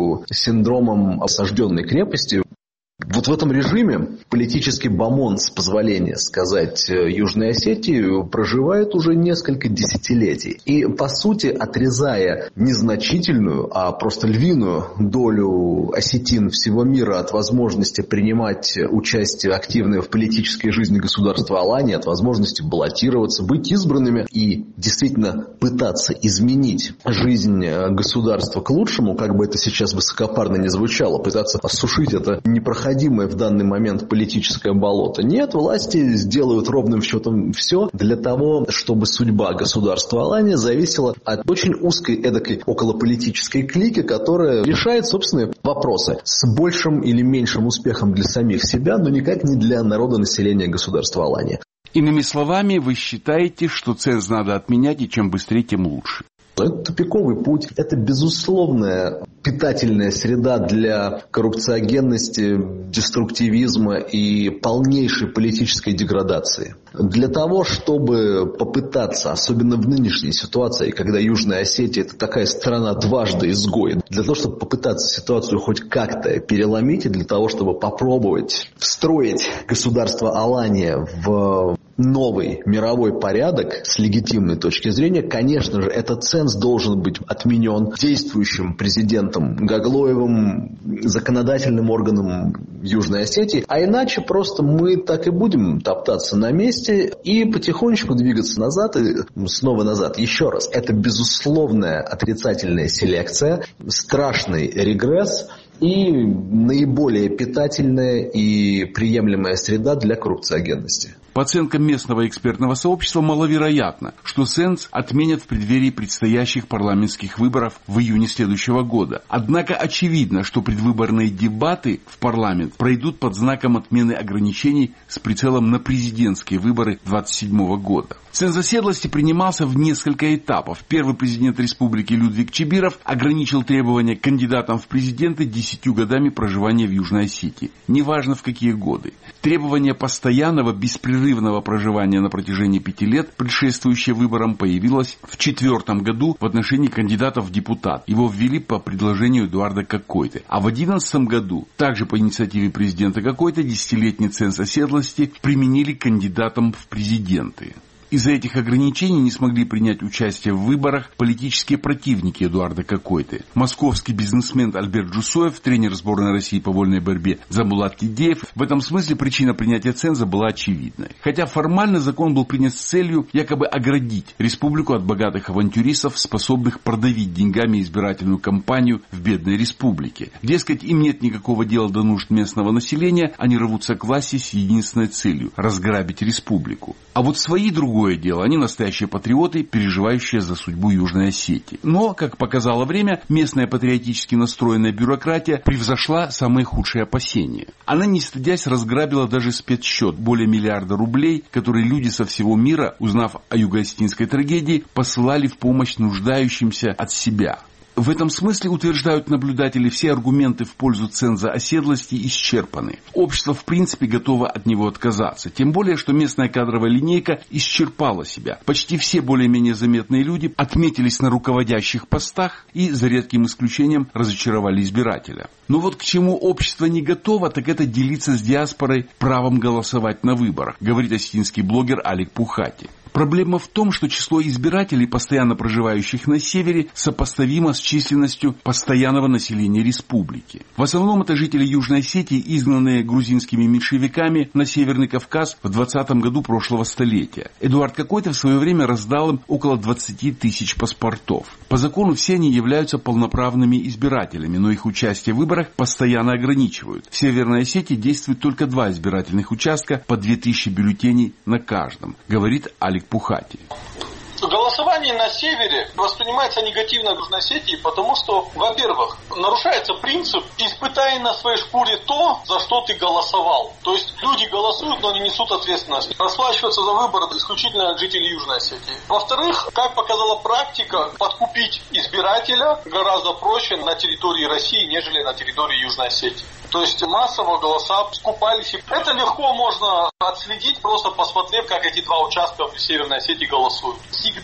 синдромом осажденной крепости. Вот в этом режиме политический бомонд, с позволения сказать, Южной Осетии проживает уже несколько десятилетий. И, по сути, отрезая незначительную, а просто львиную долю осетин всего мира от возможности принимать участие активное в политической жизни государства Алании, от возможности баллотироваться, быть избранными и действительно пытаться изменить жизнь государства к лучшему, как бы это сейчас высокопарно не звучало, пытаться осушить это непроходимое в данный момент политическое болото. Нет, власти сделают ровным счетом все для того, чтобы судьба государства Алания зависела от очень узкой эдакой околополитической клики, которая решает собственные вопросы с большим или меньшим успехом для самих себя, но никак не для народа, населения государства Алания.
Иными словами, вы считаете, что ценз надо отменять, и чем быстрее, тем лучше?
Это тупиковый путь, это безусловная питательная среда для коррупциогенности, деструктивизма и полнейшей политической деградации. Для того, чтобы попытаться, особенно в нынешней ситуации, когда Южная Осетия – это такая страна дважды изгой, для того, чтобы попытаться ситуацию хоть как-то переломить, и для того, чтобы попробовать встроить государство Алания в новый мировой порядок с легитимной точки зрения, конечно же, этот ценз должен быть отменен действующим президентом Гаглоевым, законодательным органом Южной Осетии, а иначе просто мы так и будем топтаться на месте и потихонечку двигаться назад и снова назад. Еще раз, это безусловная отрицательная селекция, страшный регресс и наиболее питательная и приемлемая среда для коррупциогенности.
По оценкам местного экспертного сообщества, маловероятно, что ценз отменят в преддверии предстоящих парламентских выборов в июне следующего года. Однако очевидно, что предвыборные дебаты в парламент пройдут под знаком отмены ограничений с прицелом на президентские выборы двадцать седьмого года. Ценз оседлости принимался в несколько этапов. Первый президент республики Людвиг Чибиров ограничил требования к кандидатам в президенты десятью годами проживания в Южной Осетии. Неважно в какие годы. Требование постоянного, беспрерывного проживания на протяжении пяти лет, предшествующее выборам, появилось в четвертом году в отношении кандидатов в депутат. Его ввели по предложению Эдуарда Какойты. А в одиннадцатом году, также по инициативе президента Какойты, десятилетний ценз оседлости применили кандидатам в президенты. Из-за этих ограничений не смогли принять участие в выборах политические противники Эдуарда Какойты. Московский бизнесмен Альберт Джусоев, тренер сборной России по вольной борьбе Замбулат Кидеев. В этом смысле причина принятия ценза была очевидной. Хотя формально закон был принят с целью якобы оградить республику от богатых авантюристов, способных продавить деньгами избирательную кампанию в бедной республике. Дескать, им нет никакого дела до нужд местного населения, они рвутся к власти с единственной целью – разграбить республику. А вот свои другое дело, они настоящие патриоты, переживающие за судьбу Южной Осетии. Но, как показало время, местная патриотически настроенная бюрократия превзошла самые худшие опасения. Она, не стыдясь, разграбила даже спецсчет более миллиарда рублей, которые люди со всего мира, узнав о юго-осетинской трагедии, посылали в помощь нуждающимся от себя. В этом смысле, утверждают наблюдатели, все аргументы в пользу ценза оседлости исчерпаны. Общество в принципе готово от него отказаться. Тем более, что местная кадровая линейка исчерпала себя. Почти все более-менее заметные люди отметились на руководящих постах и, за редким исключением, разочаровали избирателя. Но вот к чему общество не готово, так это делиться с диаспорой правом голосовать на выборах, говорит осетинский блогер Алик Пухати. Проблема в том, что число избирателей, постоянно проживающих на севере, сопоставимо с численностью постоянного населения республики. В основном это жители Южной Осетии, изгнанные грузинскими меньшевиками на Северный Кавказ в двадцатом году прошлого столетия. Эдуард Какойта в свое время раздал им около двадцати тысяч паспортов. По закону все они являются полноправными избирателями, но их участие в выборах постоянно ограничивают. В Северной Осетии действует только два избирательных участка по две тысячи бюллетеней на каждом, говорит Алик Пухати.
Голосование на севере воспринимается негативно в Южной Осетии, потому что, во-первых, нарушается принцип «испытай на своей шкуре то, за что ты голосовал». То есть люди голосуют, но не несут ответственность. Расплачиваться за выборы исключительно жители Южной Осетии. Во-вторых, как показала практика, подкупить избирателя гораздо проще на территории России, нежели на территории Южной Осетии. То есть массово голоса скупались. Это легко можно отследить, просто посмотрев, как эти два участка в Северной Осетии голосуют. Всегда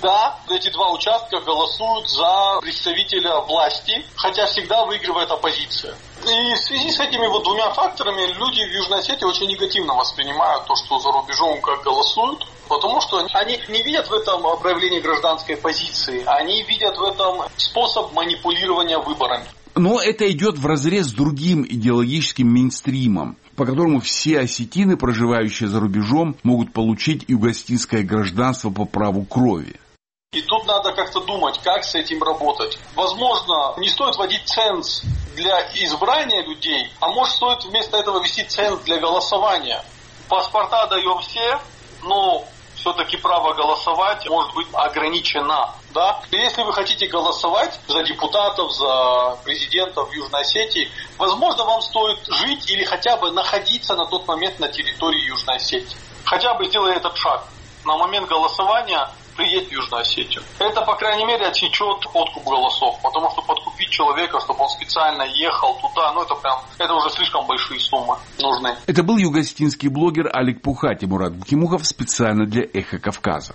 эти два участка голосуют за представителя власти, хотя всегда выигрывает оппозиция. И в связи с этими вот двумя факторами люди в Южной Осетии очень негативно воспринимают то, что за рубежом как голосуют, потому что они не видят в этом проявление гражданской позиции, они видят в этом способ манипулирования выборами.
Но это идет вразрез с другим идеологическим мейнстримом, по которому все осетины, проживающие за рубежом, могут получить югославское гражданство по праву крови.
И тут надо как-то думать, как с этим работать. Возможно, не стоит вводить ценз для избрания людей, а может стоит вместо этого ввести ценз для голосования. Паспорта даем все, но все-таки право голосовать может быть ограничено. Да? Если вы хотите голосовать за депутатов, за президентов в Южной Осетии, возможно, вам стоит жить или хотя бы находиться на тот момент на территории Южной Осетии. Хотя бы сделай этот шаг. На момент голосования приедь в Южную Осетию. Это, по крайней мере, отсечет подкуп голосов, потому что подкупить человека, чтобы он специально ехал туда, ну это прям, это уже слишком большие суммы нужны.
Это был югославский блогер Алик Пухати, Мурат Букимухов специально для «Эхо Кавказа».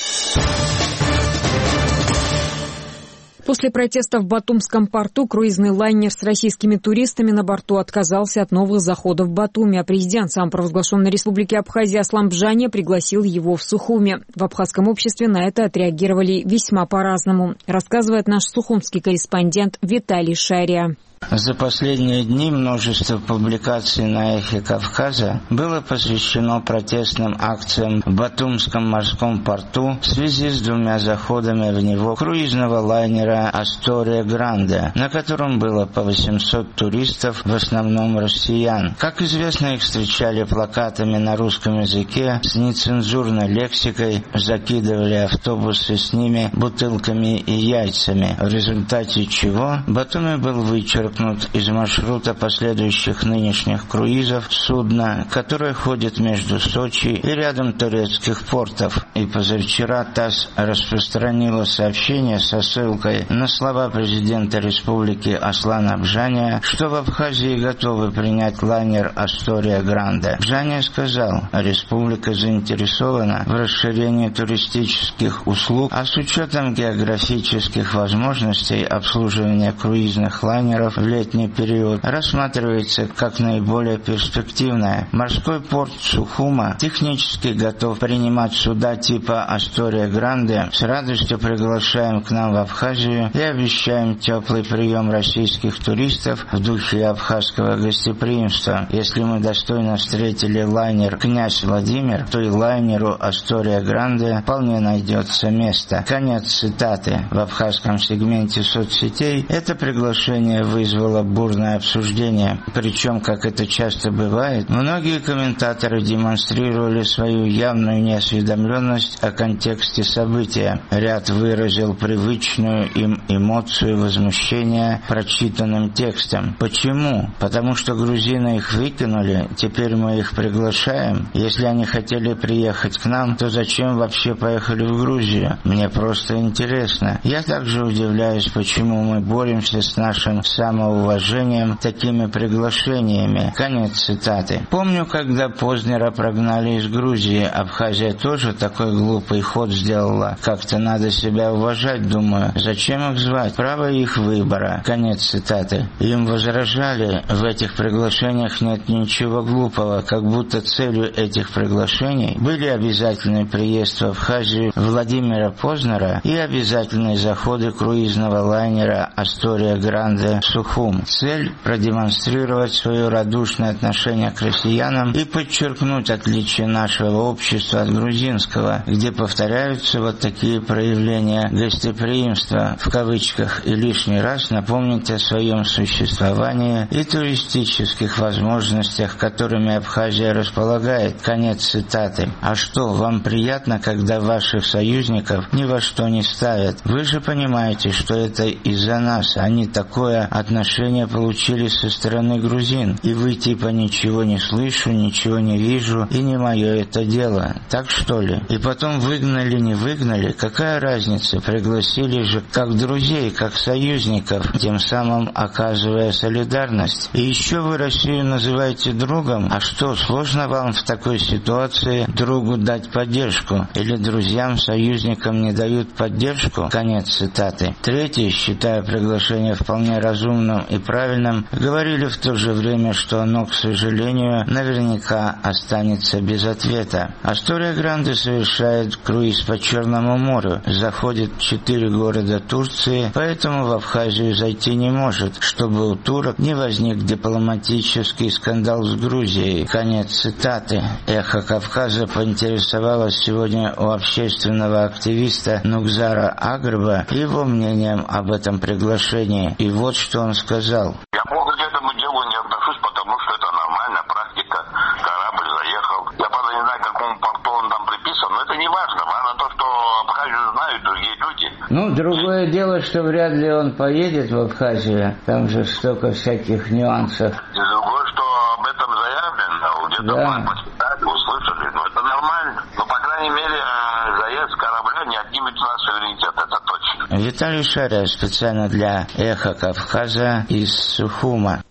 После протеста в Батумском порту круизный лайнер с российскими туристами на борту отказался от новых заходов в Батуми, а президент самопровозглашенной республики Абхазия Аслан Бжания пригласил его в Сухуми. В абхазском обществе на это отреагировали весьма по-разному, рассказывает наш сухумский корреспондент Виталий Шария.
За последние дни множество публикаций на «Эхе Кавказа» было посвящено протестным акциям в Батумском морском порту в связи с двумя заходами в него круизного лайнера «Астория Гранде», на котором было по восемьсот туристов, в основном россиян. Как известно, их встречали плакатами на русском языке с нецензурной лексикой, закидывали автобусы с ними бутылками и яйцами, в результате чего Батуми был вычеркнут из маршрута последующих нынешних круизов судно, которое ходит между Сочи и рядом турецких портов. И позавчера ТАСС распространила сообщение со ссылкой на слова президента республики Аслана Бжания, что в Абхазии готовы принять лайнер «Астория Гранде». Бжания сказал, республика заинтересована в расширении туристических услуг, а с учетом географических возможностей обслуживания круизных лайнеров в летний период рассматривается как наиболее перспективная. Морской порт Сухума технически готов принимать суда типа «Астория Гранде». С радостью приглашаем к нам в Абхазию и обещаем теплый прием российских туристов в духе абхазского гостеприимства. Если мы достойно встретили лайнер «Князь Владимир», то и лайнеру «Астория Гранде» вполне найдется место. Конец цитаты. В абхазском сегменте соцсетей это приглашение вызвало вызвало бурное обсуждение. Причем, как это часто бывает, многие комментаторы демонстрировали свою явную неосведомленность о контексте события. Ряд выразил привычную им эмоцию возмущения прочитанным текстом. Почему? Потому что грузины их выкинули, теперь мы их приглашаем. Если они хотели приехать к нам, то зачем вообще поехали в Грузию? Мне просто интересно. Я также удивляюсь, почему мы боремся с нашим самоуважением такими приглашениями. Конец цитаты. Помню, когда Познера прогнали из Грузии, Абхазия тоже такой глупый ход сделала. Как-то надо себя уважать, думаю. Зачем их звать? Право их выбора. Конец цитаты. Им возражали, в этих приглашениях нет ничего глупого, как будто целью этих приглашений были обязательный приезд в Абхазию Владимира Познера и обязательные заходы круизного лайнера «Астория Гранде» Сухум. Цель – продемонстрировать свое радушное отношение к россиянам и подчеркнуть отличие нашего общества от грузинского, где повторяются вот такие проявления гостеприимства в кавычках, и лишний раз напомнить о своем существовании и туристических возможностях, которыми Абхазия располагает. Конец цитаты. А что, вам приятно, когда ваших союзников ни во что не ставят? Вы же понимаете, что это из-за нас. Они такое от отношения получили со стороны грузин. И вы типа ничего не слышу, ничего не вижу, и не мое это дело. Так что ли? И потом выгнали, не выгнали, какая разница? Пригласили же как друзей, как союзников, тем самым оказывая солидарность. И еще вы Россию называете другом? А что, сложно вам в такой ситуации другу дать поддержку? Или друзьям, союзникам не дают поддержку? Конец цитаты. Третий, считая приглашение вполне разумным и правильным, говорили в то же время, что оно, к сожалению, наверняка останется без ответа. Астория Гранде совершает круиз по Черному морю, заходит в четыре города Турции, поэтому в Абхазию зайти не может, чтобы у турок не возник дипломатический скандал с Грузией. Конец цитаты. «Эхо Кавказа» поинтересовалось сегодня у общественного активиста Нугзара Агрба его мнением об этом приглашении. И вот что он сказал.
Я плохо к этому делу не отношусь, потому что это нормальная практика. Корабль заехал. Я, правда, не знаю, к какому порту он там приписан, но это не важно. Важно то, что Абхазию знают другие люди.
Ну, другое дело, что вряд ли он поедет в Абхазию. Там же столько всяких нюансов.
И другое, что об этом заявлено. Где-то
да.
мы почитали, услышали. Ну, это нормально. Но, по крайней мере, заезд корабля не отнимет у нас суверенитет. Это точно.
Виталий Шария специально для «Эхо Кавказа» из Сухума.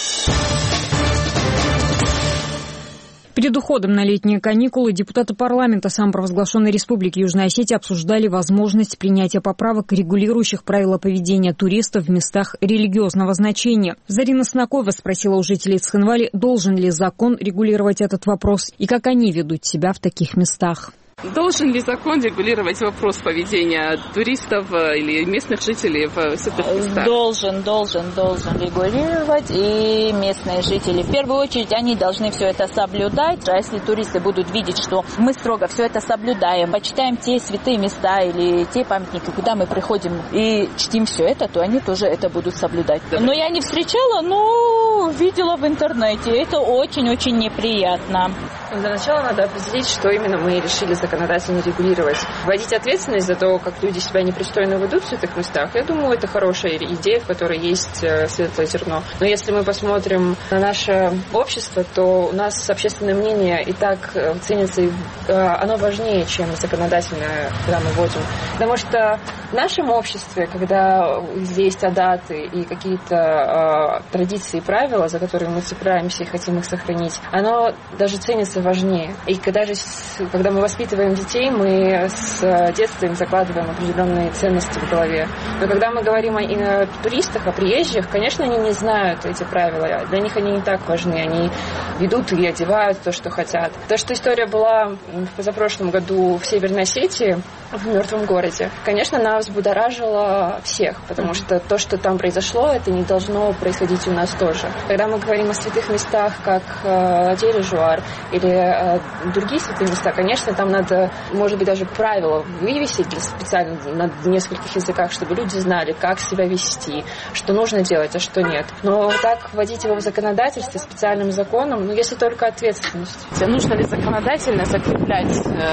Перед уходом на летние каникулы депутаты парламента самопровозглашенной Республики Южная Осетия обсуждали возможность принятия поправок, регулирующих правила поведения туристов в местах религиозного значения. Зарина Снакова спросила у жителей Цхинвали, должен ли закон регулировать этот вопрос и как они ведут себя в таких местах.
Должен ли закон регулировать вопрос поведения туристов или местных жителей в этих местах?
Должен, должен, должен регулировать. И местные жители, в первую очередь, они должны все это соблюдать. А если туристы будут видеть, что мы строго все это соблюдаем, почитаем те святые места или те памятники, куда мы приходим и чтим все это, то они тоже это будут соблюдать. Но я не встречала, но видела в интернете. Это очень-очень неприятно.
Для начала надо определить, что именно мы решили законодательно регулировать. Вводить ответственность за то, как люди себя непристойно ведут в этих местах, я думаю, это хорошая идея, в которой есть светлое зерно. Но если мы посмотрим на наше общество, то у нас общественное мнение и так ценится, и оно важнее, чем законодательное, когда мы вводим. Потому что в нашем обществе, когда есть адаты и какие-то э, традиции и правила, за которые мы цепляемся и хотим их сохранить, оно даже ценится важнее. И когда же, когда мы воспитываем детей, мы с детства им закладываем определенные ценности в голове. Но когда мы говорим о, о туристах, о приезжих, конечно, они не знают эти правила. Для них они не так важны. Они ведут и одевают то, что хотят. То, что история была в позапрошлом году в Северной Осетии, в мертвом городе, конечно, она взбудоражила всех, потому что то, что там произошло, это не должно происходить у нас тоже. Когда мы говорим о святых местах, как э, Дережуар или э, другие святые места, конечно, там надо, может быть, даже правила вывесить для, специально на нескольких языках, чтобы люди знали, как себя вести, что нужно делать, а что нет. Но так вводить его в законодательстве специальным законом, ну, если только ответственность.
Нужно ли законодательно закреплять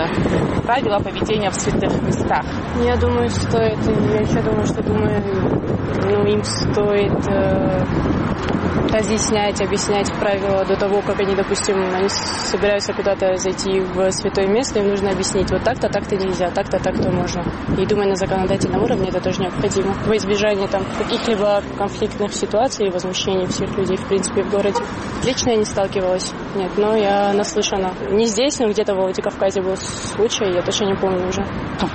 э, правила поведения в святых местах?
Я думаю, стоит. Я еще думаю, что думаю, ну, им стоит э, разъяснять, объяснять правила до того, как они, допустим, они собираются куда-то зайти в святое место, им нужно объяснить, вот так-то, так-то нельзя, так-то, так-то можно. И думаю, на законодательном уровне это тоже необходимо. Во избежание там каких-либо конфликтных ситуаций и возмущений всех людей, в принципе, в городе. Лично я не сталкивалась, нет, но я наслышана. Не здесь, но где-то в Владикавказе был случай, я точно не помню уже.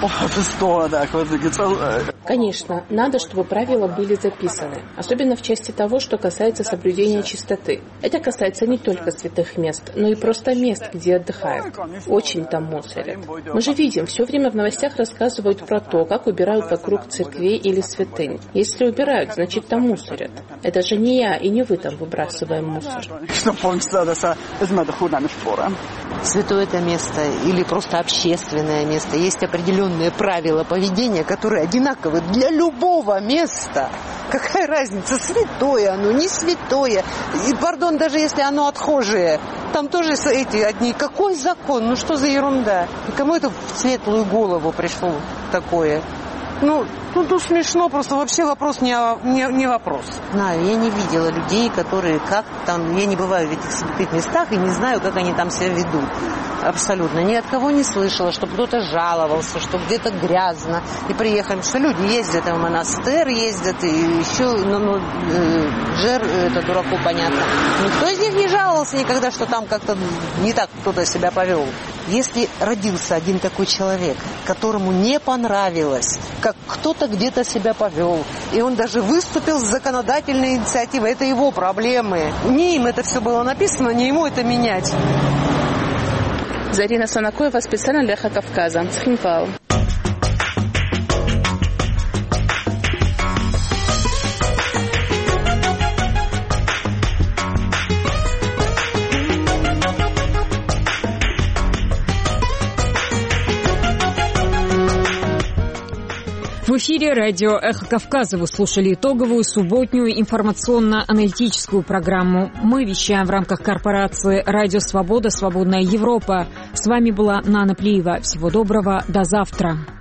Конечно, надо, чтобы правила были записаны, особенно в части того, что касается соблюдения чистоты. Это касается не только святых мест, но и просто мест, где отдыхают. Очень там мусорят. Мы же видим, все время в новостях рассказывают про то, как убирают вокруг церквей или святынь. Если убирают, значит там мусорят. Это же не я и не вы там выбрасываем мусор.
Святое это место или просто общественное место. Есть определенные правила поведения, которые одинаковы для любого места. Какая разница, святое оно, не святое. И, пардон, даже если оно отхожее, там тоже эти одни. Какой закон? Ну что за ерунда? И кому это в светлую голову пришло такое? Ну, ну, тут смешно, просто вообще вопрос не, не, не вопрос. Знаю, я не видела людей, которые как там, я не бываю в этих святых местах и не знаю, как они там себя ведут. Абсолютно. Ни от кого не слышала, что кто-то жаловался, что где-то грязно. И приехали, что люди ездят в монастырь, ездят, и еще, ну, ну э, жир, это дураку понятно. Никто из них не жаловался никогда, что там как-то не так кто-то себя повел. Если родился один такой человек, которому не понравилось, как кто-то где-то себя повел, и он даже выступил с законодательной инициативой, это его проблемы. Не им это все было написано, не ему это менять.
Зарина Санакоева, специально для Эхо Кавказа. Цхинвал.
В эфире радио «Эхо Кавказа». Вы слушали итоговую субботнюю информационно-аналитическую программу. Мы вещаем в рамках корпорации «Радио Свобода. Свободная Европа». С вами была Нана Плиева. Всего доброго. До завтра.